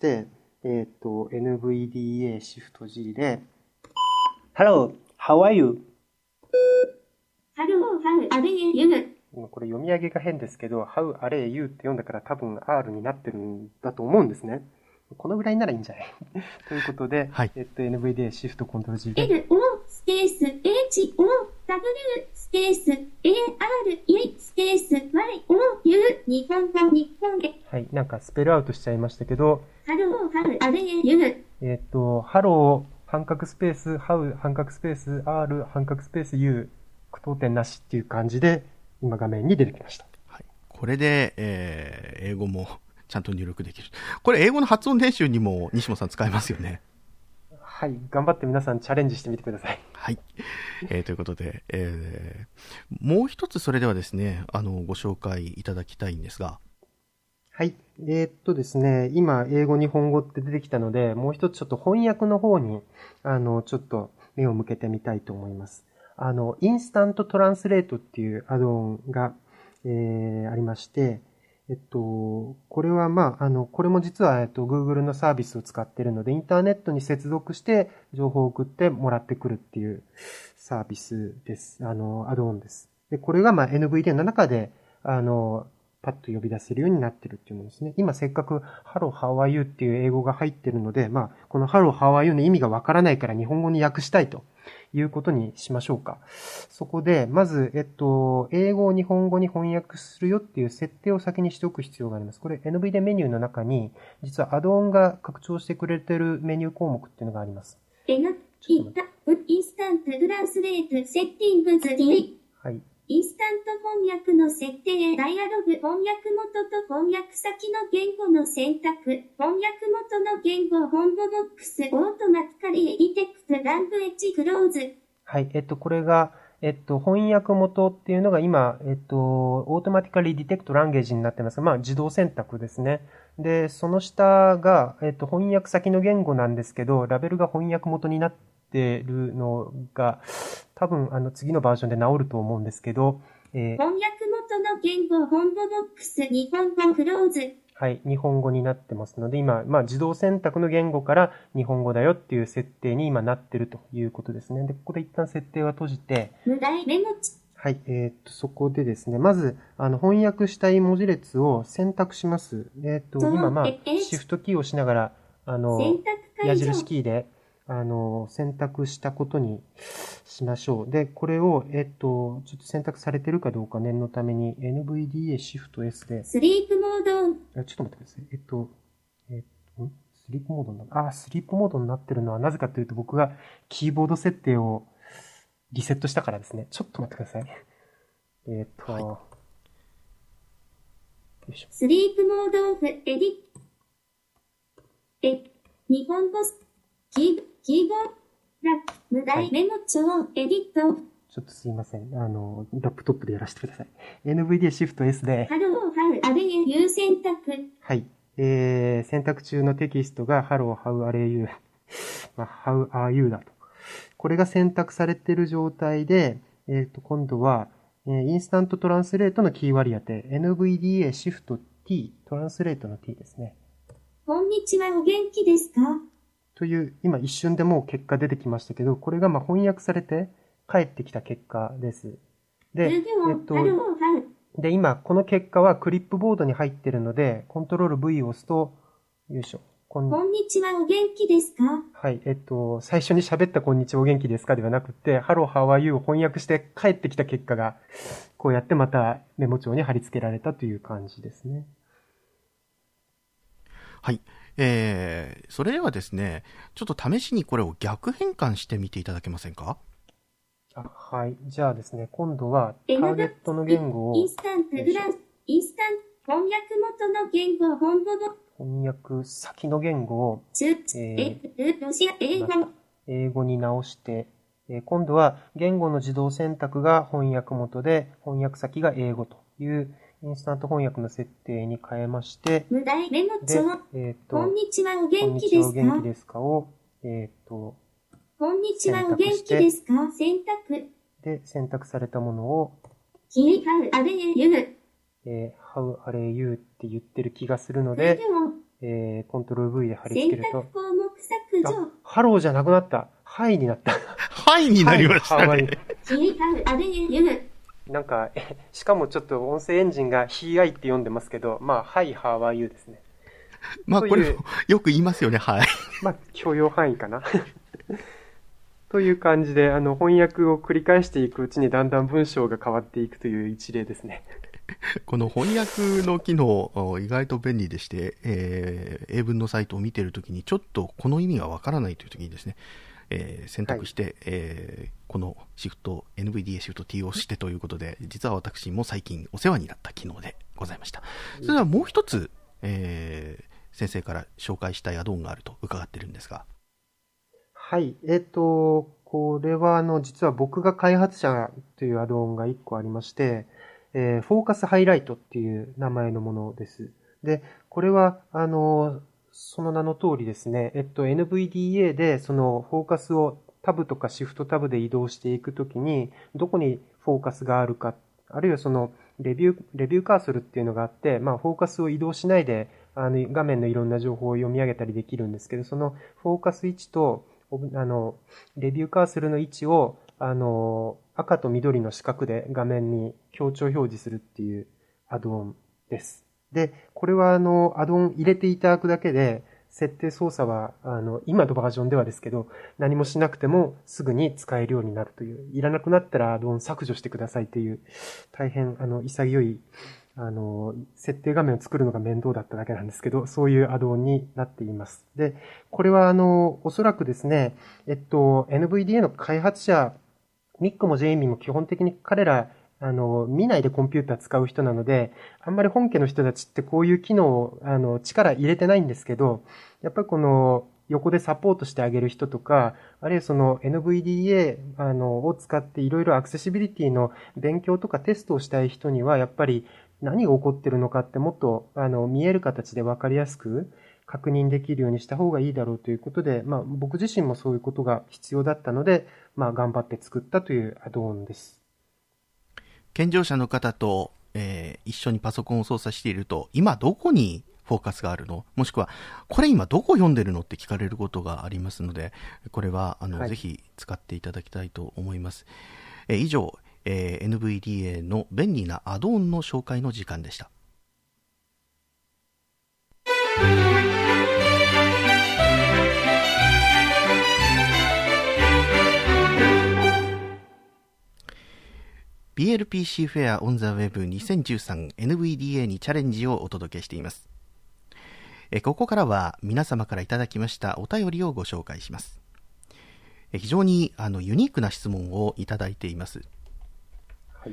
、NVDA Shift G で、Hello, how are you? Hello, how are you? これ読み上げが変ですけど、How are you って読んだから多分 R になってるんだと思うんですね。このぐらいならいいんじゃないということで、 はい、 NVDA Shift Ctrl G で、 LO スペース HOW スペース ARE スペース YOU 日本語日本で。 はい、なんかスペルアウトしちゃいましたけど、 Hello, how are you? Hello 半角スペース How 半角スペース R 半角スペース U 句読点なしっていう感じで今画面に出てきました。 はい、これで、英語もちゃんと入力できる。これ英語の発音練習にも西本さん使えますよね。 はい、頑張って皆さんチャレンジしてみてください。 はい。ということで、もう一つそれではですね、ご紹介いただきたいんですが。 はい。ですね、今、英語、日本語って出てきたので、もう一つちょっと翻訳の方に、ちょっと目を向けてみたいと思います。インスタントトランスレートっていうアドオンが、ありまして、これはこれも実は、Google のサービスを使っているので、インターネットに接続して情報を送ってもらってくるっていうサービスです。アドオンです。で、これがNVDA の中で、パッと呼び出せるようになってるっていうものですね。今せっかく Hello, how are you っていう英語が入ってるので、この Hello, how are you の意味がわからないから日本語に訳したいということにしましょうか。そこで、まず、英語を日本語に翻訳するよっていう設定を先にしておく必要があります。これ NVDA メニューの中に、実はアドオンが拡張してくれてるメニュー項目っていうのがあります。 インスタントトランスレートセッティングズ D。 はい。 インスタント翻訳の設定、ダイアログ、翻訳元と翻訳先の言語の選択、翻訳元の言語、本語ボックス、オートマティカリー、ディテクト、ラングエッジ、クローズ。 はい。これが、翻訳元っていうのが今、オートマティカリーディテクトランゲージになってます。自動選択ですね。で、その下が、翻訳先の言語なんですけど、ラベルが翻訳元になってるのが、多分、次のバージョンで直ると思うんですけど、 翻訳元の言語、本語ボックス、日本語、クローズ。 はい、日本語になってますので、今、自動選択の言語から日本語だよっていう設定に今なってるということですね。で、ここで一旦設定は閉じて、 無題メモ値。 はい、そこでですね、まず、翻訳したい文字列を選択します。今、シフトキーを押しながら、矢印キーで、選択したことにしましょう。で、これを、ちょっと選択されてるかどうか念のために NVDA Shift S で。 スリープモード。 ちょっと待ってください。スリープモードになスリープモードになってるのはなぜかというと僕がキーボード設定をリセットしたからですね。ちょっと待ってください。はい、よいしょ。 スリープモードオフ、エディ日本語キーボード、無題メモ帳、エディット。 ちょっとすいません。ラップトップでやらせてください。NVDA Shift S で。 ハロー、ハウ、アレイユー選択。 はい。選択中のテキストが Hello, how are you? How are you だと。これが選択されている状態で、今度は、インスタントトランスレートのキー割り当て、NVDA Shift T、トランスレートの T ですね。 こんにちは、お元気ですか？ という、今一瞬でもう結果出てきましたけど、これが翻訳されて返ってきた結果です。で、で、今この結果はクリップボードに入っているので、コントロール V を押すと、よいしょ。 こんにちは、お元気ですか？ はい、最初に喋ったこんにちは、お元気ですかではなくて、Hello, how are you を翻訳して返ってきた結果が、こうやってまたメモ帳に貼り付けられたという感じですね。 はい。それではですね、ちょっと試しにこれを逆変換してみていただけませんか？ はい。じゃあですね、今度はターゲットの言語をインスタント翻訳元の言語、本語の翻訳先の言語を、 ロシア英語に直して、今度は言語の自動選択が翻訳元で、翻訳先が英語というインスタント翻訳の設定に変えまして、 無題メモ帳、こんにちは、おこん元気にちは、おですか？ 元気ですかを、 こんにちは、お元気ですか？選択。 で、選択されたものを、 How are you? How are you って言ってる気がするので、コントロール V で貼り付けると、 選択項目削除。 ハローじゃなくなった。ハイになった。 ハイになりましたね。 How are you? なんか、しかもちょっと音声エンジンが Hi って読んでますけど、Hi, how are you ですね。 これ、よく言いますよね、はい。 許容範囲かな。という感じで、翻訳を繰り返していくうちにだんだん文章が変わっていくという一例ですね。 この翻訳の機能、意外と便利でして、英文のサイトを見ているときに、ちょっとこの意味がわからないというときにですね、選択して、このシフト、NVDA シフト T を押してということで、実は私も最近お世話になった機能でございました。それではもう一つ、先生から紹介したいアドオンがあると伺ってるんですが。 はい。これは実は僕が開発者というアドオンが1個ありまして、フォーカスハイライトっていう名前のものです。で、これは、その名の通りですね、NVDA でそのフォーカスをタブとかシフトタブで移動していくときに、どこにフォーカスがあるか、あるいはそのレビューカーソルっていうのがあって、フォーカスを移動しないで、画面のいろんな情報を読み上げたりできるんですけど、そのフォーカス位置と、レビューカーソルの位置を、赤と緑の四角で画面に強調表示するっていうアドオンです。で、これはアドオン入れていただくだけで、設定操作は、今のバージョンではですけど、何もしなくてもすぐに使えるようになるという、いらなくなったらアドオン削除してくださいという、大変、潔い、設定画面を作るのが面倒だっただけなんですけど、そういうアドオンになっています。で、これはおそらくですね、NVDA の開発者、ミックもジェイミーも基本的に彼ら、見ないでコンピューター使う人なので、あんまり本家の人たちってこういう機能を、力入れてないんですけど、やっぱりこの、横でサポートしてあげる人とか、あるいはその NVDA を使っていろいろアクセシビリティの勉強とかテストをしたい人には、やっぱり何が起こってるのかってもっと見える形で分かりやすく確認できるようにした方がいいだろうということで、僕自身もそういうことが必要だったので、頑張って作ったというアドオンです。 健常者の方と、一緒にパソコンを操作していると、今どこにフォーカスがあるの？もしくは、これ今どこ読んでるのって聞かれることがありますので、これは、はい、ぜひ使っていただきたいと思います。以上、NVDA の便利なアドオンの紹介の時間でした。BLPC フェアオンザウェブ 2013NVDA にチャレンジをお届けしています。ここからは皆様からいただきましたお便りをご紹介します。非常にユニークな質問をいただいています。はい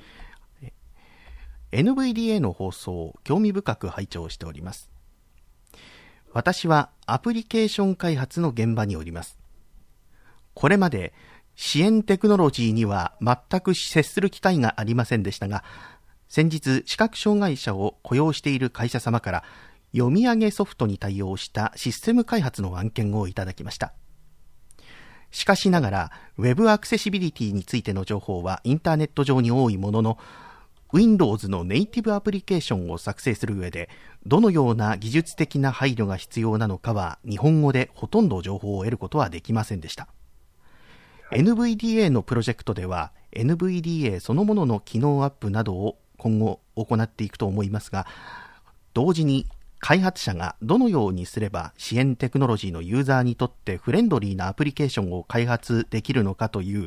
、NVDA の放送を興味深く拝聴しております。私はアプリケーション開発の現場におります。これまで支援テクノロジーには全く接する機会がありませんでしたが、先日視覚障害者を雇用している会社様から読み上げソフトに対応したシステム開発の案件をいただきました。しかしながら Web アクセシビリティについての情報はインターネット上に多いものの、Windows のネイティブアプリケーションを作成する上でどのような技術的な配慮が必要なのかは日本語でほとんど情報を得ることはできませんでした。NVDA のプロジェクトでは NVDA そのものの機能アップなどを今後行っていくと思いますが、同時に開発者がどのようにすれば支援テクノロジーのユーザーにとってフレンドリーなアプリケーションを開発できるのかという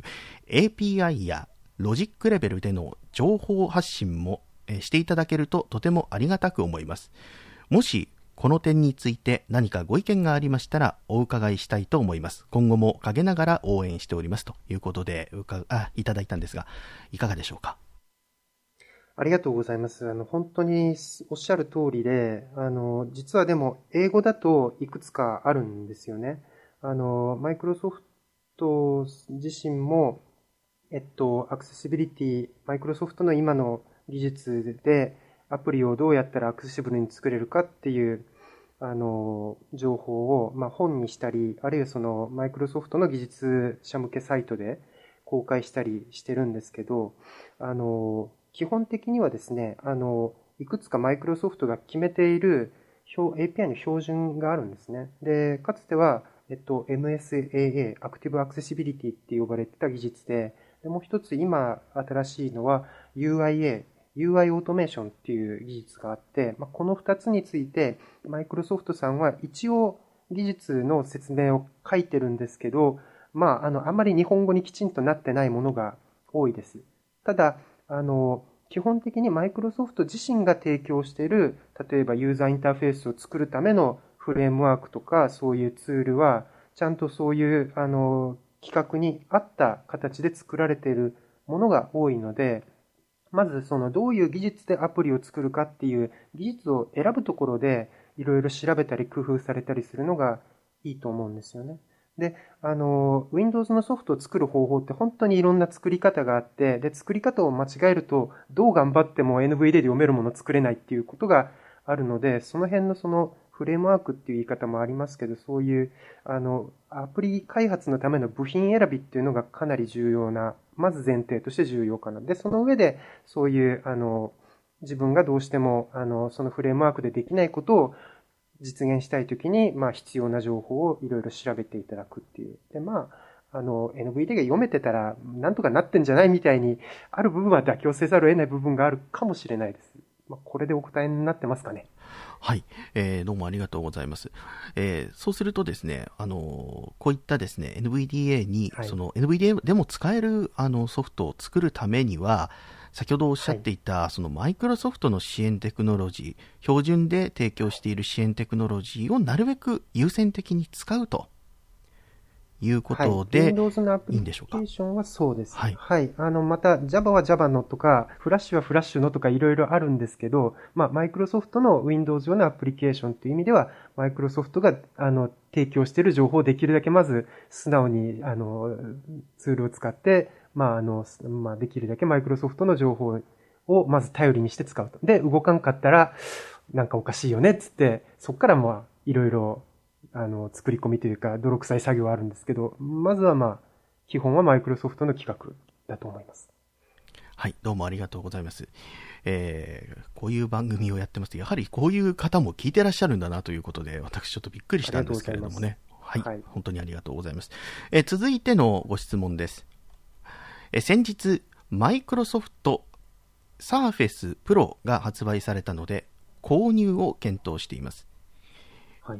API やロジックレベルでの情報発信もしていただけるととてもありがたく思います。もしこの点について何かご意見がありましたらお伺いしたいと思います。今後も陰ながら応援しておりますということでいただいたんですが、いかがでしょうか。 ありがとうございます。本当におっしゃる通りで、実はでも英語だといくつかあるんですよね。マイクロソフト自身も、アクセシビリティ、マイクロソフトの今の技術でアプリをどうやったらアクセシブルに作れるかっていう、情報を、本にしたり、あるいはそのマイクロソフトの技術者向けサイトで公開したりしてるんですけど、基本的にはですね、いくつかマイクロソフトが決めているAPI の標準があるんですね。で、かつては、MSAA、Active Accessibility って呼ばれてた技術で、もう一つ今新しいのは UI オートメーションっていう技術があって、この二つについて、マイクロソフトさんは一応技術の説明を書いてるんですけど、あまり日本語にきちんとなってないものが多いです。ただ、基本的にマイクロソフト自身が提供している、例えばユーザーインターフェースを作るためのフレームワークとか、そういうツールは、ちゃんとそういう、規格に合った形で作られているものが多いので、まずどういう技術でアプリを作るかっていう技術を選ぶところでいろいろ調べたり工夫されたりするのがいいと思うんですよね。で、Windows のソフトを作る方法って本当にいろんな作り方があって、で、作り方を間違えるとどう頑張っても NVDA で読めるものを作れないっていうことがあるので、その辺のフレームワークっていう言い方もありますけど、そういう、アプリ開発のための部品選びっていうのがかなり重要な、まず前提として重要かな。で、その上で、そういう、自分がどうしても、そのフレームワークでできないことを実現したいときに、必要な情報をいろいろ調べていただくっていう。で、NVDA が読めてたら、なんとかなってんじゃないみたいに、ある部分は妥協せざるを得ない部分があるかもしれないです。これでお答えになってますかね。 はい、どうもありがとうございます。そうするとですね、こういったですね、NVDA に、 はい、 その NVDA でも使えるソフトを作るためには、先ほどおっしゃっていた、そのマイクロソフトの支援テクノロジー、標準で提供している支援テクノロジーをなるべく優先的に使うということで、 Windows のアプリケーションはそうです。はい。また Java は Java のとか、Flash は Flash のとかいろいろあるんですけど、マイクロソフトの Windows 用のアプリケーションという意味では、マイクロソフトが、提供している情報をできるだけまず素直に、ツールを使って、できるだけマイクロソフトの情報をまず頼りにして使うと。で、動かんかったら、なんかおかしいよねっつって、そこからいろいろ、作り込みというか、泥臭い作業はあるんですけど、まずは基本はマイクロソフトの企画だと思います。 はい、どうもありがとうございます。こういう番組をやってますと、やはりこういう方も聞いてらっしゃるんだなということで、私ちょっとびっくりしたんですけれどもね。はい、本当にありがとうございます。続いてのご質問です。先日、マイクロソフトサーフェスプロが発売されたので、購入を検討しています。 はい。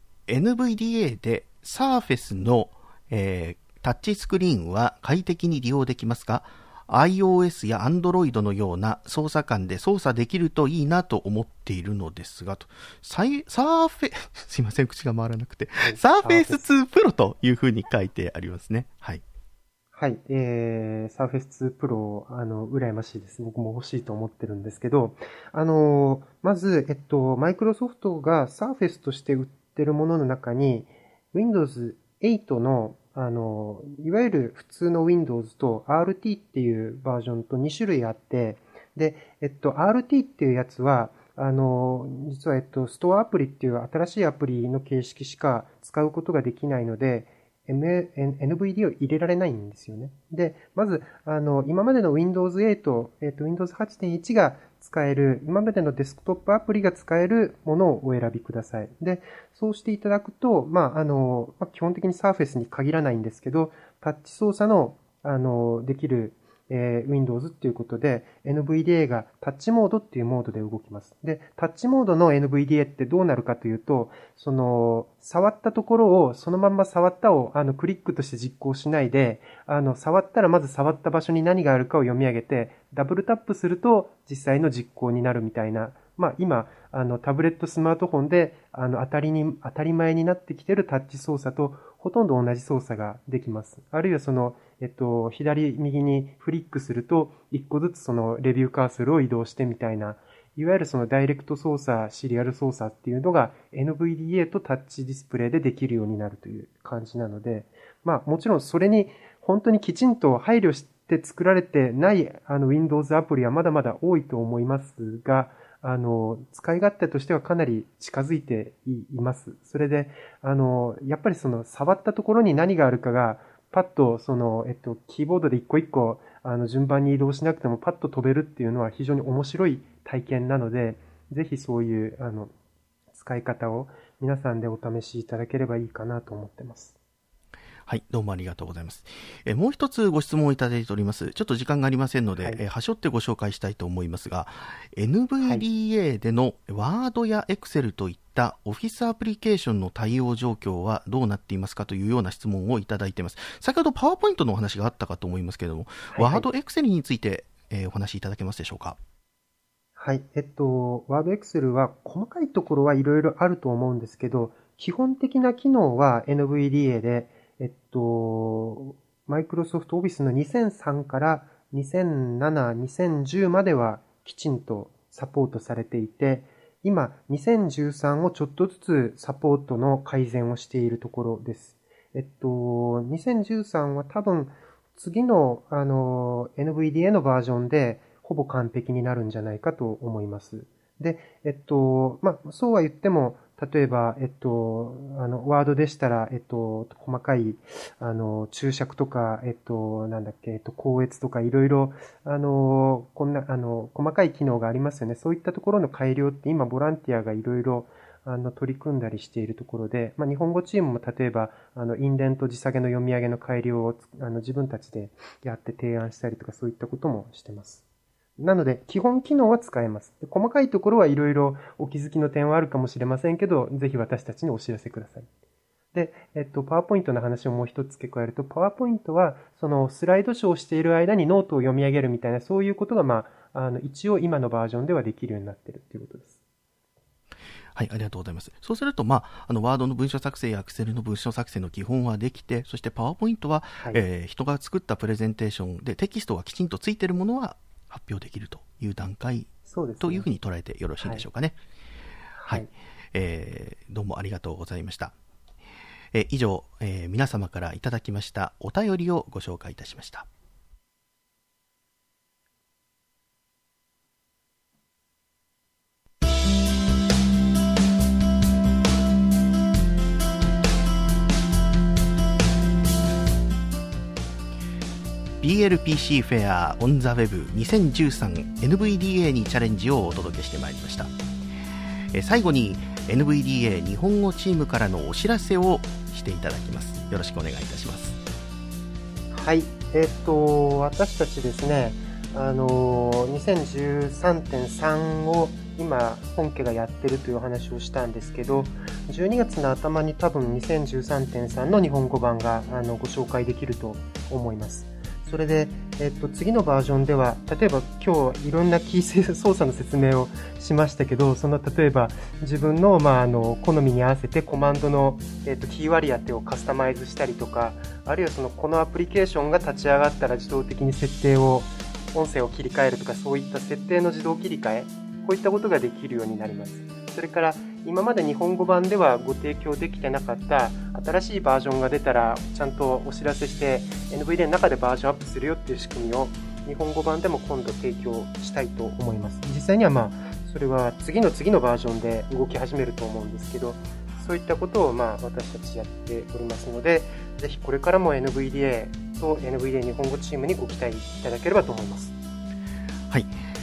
NVDA で Surface の、タッチスクリーンは快適に利用できますが、iOS や Android のような操作感で操作できるといいなと思っているのですが、と。すいません、口が回らなくて。Surface 2 Pro というふうに書いてありますね。はい。 はい。Surface 2 Pro、羨ましいです。僕も欲しいと思ってるんですけど、まず、マイクロソフトが Surface として売ってるものの中に、Windows 8の、いわゆる普通の Windows と RT っていうバージョンと2種類あって、で、RT っていうやつは、実は、ストアアプリっていう新しいアプリの形式しか使うことができないので、NVD を入れられないんですよね。で、まず、今までの Windows 8、Windows 8.1 が使える、今までのデスクトップアプリが使えるものをお選びください。で、そうしていただくと、基本的に Surface に限らないんですけど、タッチ操作の、できる、Windows っていうことで NVDA がタッチモードっていうモードで動きます。で、タッチモードの NVDA ってどうなるかというと、触ったところをそのまんま触ったをクリックとして実行しないで、触ったらまず触った場所に何があるかを読み上げて、ダブルタップすると実際の実行になるみたいな、今、タブレットスマートフォンで、当たり前になってきているタッチ操作とほとんど同じ操作ができます。あるいは左右にフリックすると、一個ずつそのレビューカーソルを移動してみたいな、いわゆるそのダイレクト操作、シリアル操作っていうのが NVDA とタッチディスプレイでできるようになるという感じなので、もちろんそれに本当にきちんと配慮して作られてないWindows アプリはまだまだ多いと思いますが、使い勝手としてはかなり近づいています。それで、やっぱり触ったところに何があるかが、パッとキーボードで一個一個、順番に移動しなくてもパッと飛べるっていうのは非常に面白い体験なので、ぜひそういう、使い方を皆さんでお試しいただければいいかなと思ってます。 はい、どうもありがとうございます。もう一つご質問をいただいております。ちょっと時間がありませんので、端折ってご紹介したいと思いますが、NVDA での Word や Excel といったオフィスアプリケーションの対応状況はどうなっていますかというような質問をいただいています。先ほどパワーポイントのお話があったかと思いますけれども、Word、Excel について、お話しいただけますでしょうか。 はい。Word、Excel は細かいところはいろいろあると思うんですけど、基本的な機能は NVDA で、マイクロソフトオフィスの2003から2007、2010まではきちんとサポートされていて、今2013をちょっとずつサポートの改善をしているところです。2013は多分次のNVDA のバージョンでほぼ完璧になるんじゃないかと思います。で、そうは言っても例えば、ワードでしたら、細かい、注釈とか、校閲とか、いろいろ、細かい機能がありますよね。そういったところの改良って今、ボランティアがいろいろ、取り組んだりしているところで、日本語チームも例えば、インデント時下げの読み上げの改良を、自分たちでやって提案したりとか、そういったこともしてます。なので、基本機能は使えます。細かいところはいろいろお気づきの点はあるかもしれませんけど、ぜひ私たちにお知らせください。で、パワーポイントの話をもう一つ付け加えると、パワーポイントは、そのスライドショーをしている間にノートを読み上げるみたいな、そういうことが、一応今のバージョンではできるようになっているということです。 はい、ありがとうございます。そうすると、ワードの文章作成や Excel の文章作成の基本はできて、そしてパワーポイントは、人が作ったプレゼンテーションでテキストがきちんとついているものは発表できるという段階というふうに捉えてよろしいでしょうかね。はい。どうもありがとうございました。以上、皆様からいただきましたお便りをご紹介いたしました。BLPC フェアオンザウェブ 2013NVDA にチャレンジをお届けしてまいりました。最後に NVDA 日本語チームからのお知らせをしていただきます。よろしくお願いいたします。 はい、私たちですね、2013.3 を今本家がやってるという話をしたんですけど、12月の頭に多分 2013.3 の日本語版がご紹介できると思います。それで、次のバージョンでは、例えば今日いろんなキー操作の説明をしましたけど、その例えば自分の、好みに合わせてコマンドの、キー割り当てをカスタマイズしたりとか、あるいはこのアプリケーションが立ち上がったら自動的に設定を、音声を切り替えるとか、そういった設定の自動切り替え、こういったことができるようになります。それから今まで日本語版ではご提供できてなかった新しいバージョンが出たらちゃんとお知らせして NVDA の中でバージョンアップするよっていう仕組みを日本語版でも今度提供したいと思います。実際にはそれは次のバージョンで動き始めると思うんですけど、そういったことを私たちやっておりますので、ぜひこれからも NVDA と NVDA 日本語チームにご期待いただければと思います。 はい、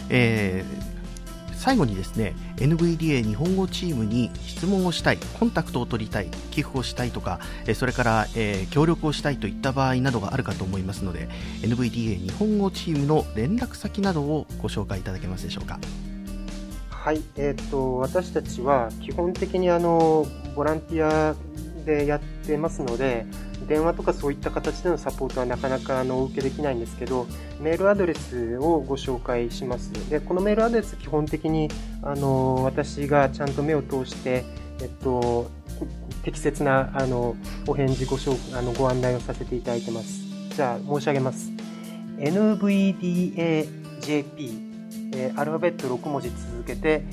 最後にですね、NVDA 日本語チームに質問をしたい、コンタクトを取りたい、寄付をしたいとか、それから、協力をしたいといった場合などがあるかと思いますので、NVDA 日本語チームの連絡先などをご紹介いただけますでしょうか。 はい、私たちは基本的にボランティアでやってますので、電話とかそういった形でのサポートはなかなかお受けできないんですけど、メールアドレスをご紹介します。で、このメールアドレス基本的に私がちゃんと目を通して、適切なお返事ご案内をさせていただいてます。じゃあ申し上げます。NVDAJP、アルファベット6文字続けて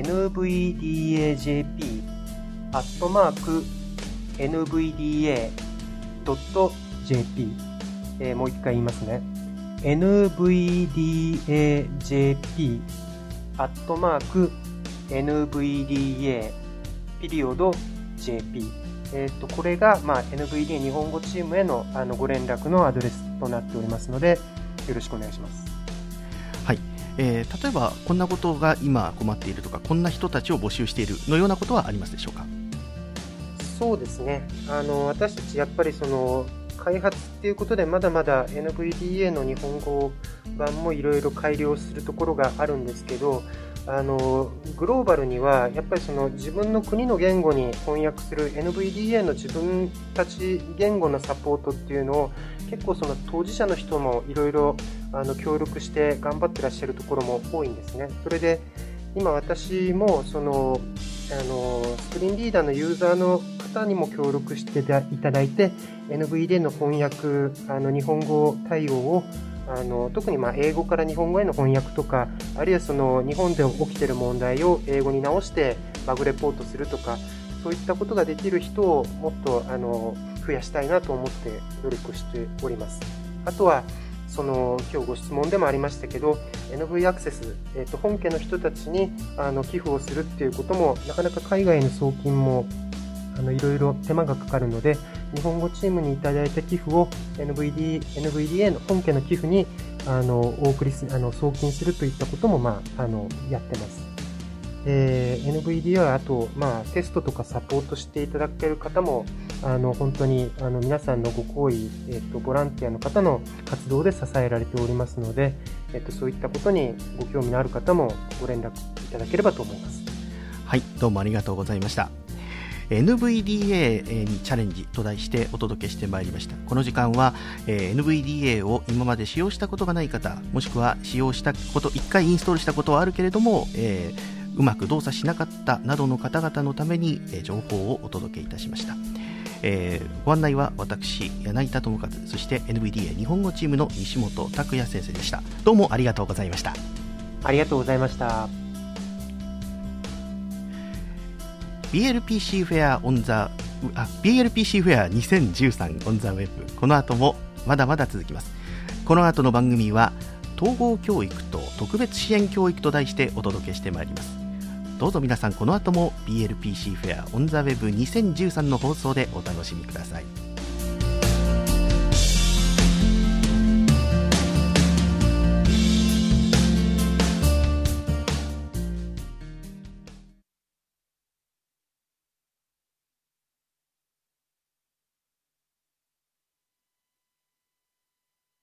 NVDAJP@NVDA.jp、もう一回言いますね。NVDAJP@NVDA.jp、これが、NVDA 日本語チームへの、ご連絡のアドレスとなっておりますので、よろしくお願いします。 はい。例えばこんなことが今困っているとか、こんな人たちを募集しているのようなことはありますでしょうか。 そうですね。私たちやっぱり開発っていうことでまだまだ NVDA の日本語版もいろいろ改良するところがあるんですけど、グローバルにはやっぱり自分の国の言語に翻訳する NVDA の自分たち言語のサポートっていうのを結構当事者の人もいろいろ協力して頑張ってらっしゃるところも多いんですね。それで今私もスクリーンリーダーのユーザーの方にも協力していただいて NVDA の翻訳日本語対応を特に英語から日本語への翻訳とか、あるいは日本で起きている問題を英語に直してバグレポートするとか、そういったことができる人をもっと増やしたいなと思って努力しております。あとは今日ご質問でもありましたけど、NV アクセス、本家の人たちに寄付をするっていうことも、なかなか海外の送金もいろいろ手間がかかるので、日本語チームにいただいた寄付を NVDA の本家の寄付に送金するといったことも、やってます。NVDA はあと、テストとかサポートしていただける方も、本当に皆さんのご好意、ボランティアの方の活動で支えられておりますので、そういったことにご興味のある方もご連絡いただければと思います。 はい、どうもありがとうございました。NVDA にチャレンジと題してお届けしてまいりました。この時間は、NVDA を今まで使用したことがない方、もしくは使用したこと1回インストールしたことはあるけれども、うまく動作しなかったなどの方々のために、情報をお届けいたしました。ご案内は私柳田智和、そして NVDA 日本語チームの西本拓也先生でした。どうもありがとうございました。 ありがとうございました。 BLPC フェア2013 on the web、 この後もまだまだ続きます。この後の番組は統合教育と特別支援教育と題してお届けしてまいります。どうぞ皆さん、この後も BLPC フェア on the web 2013の放送でお楽しみください。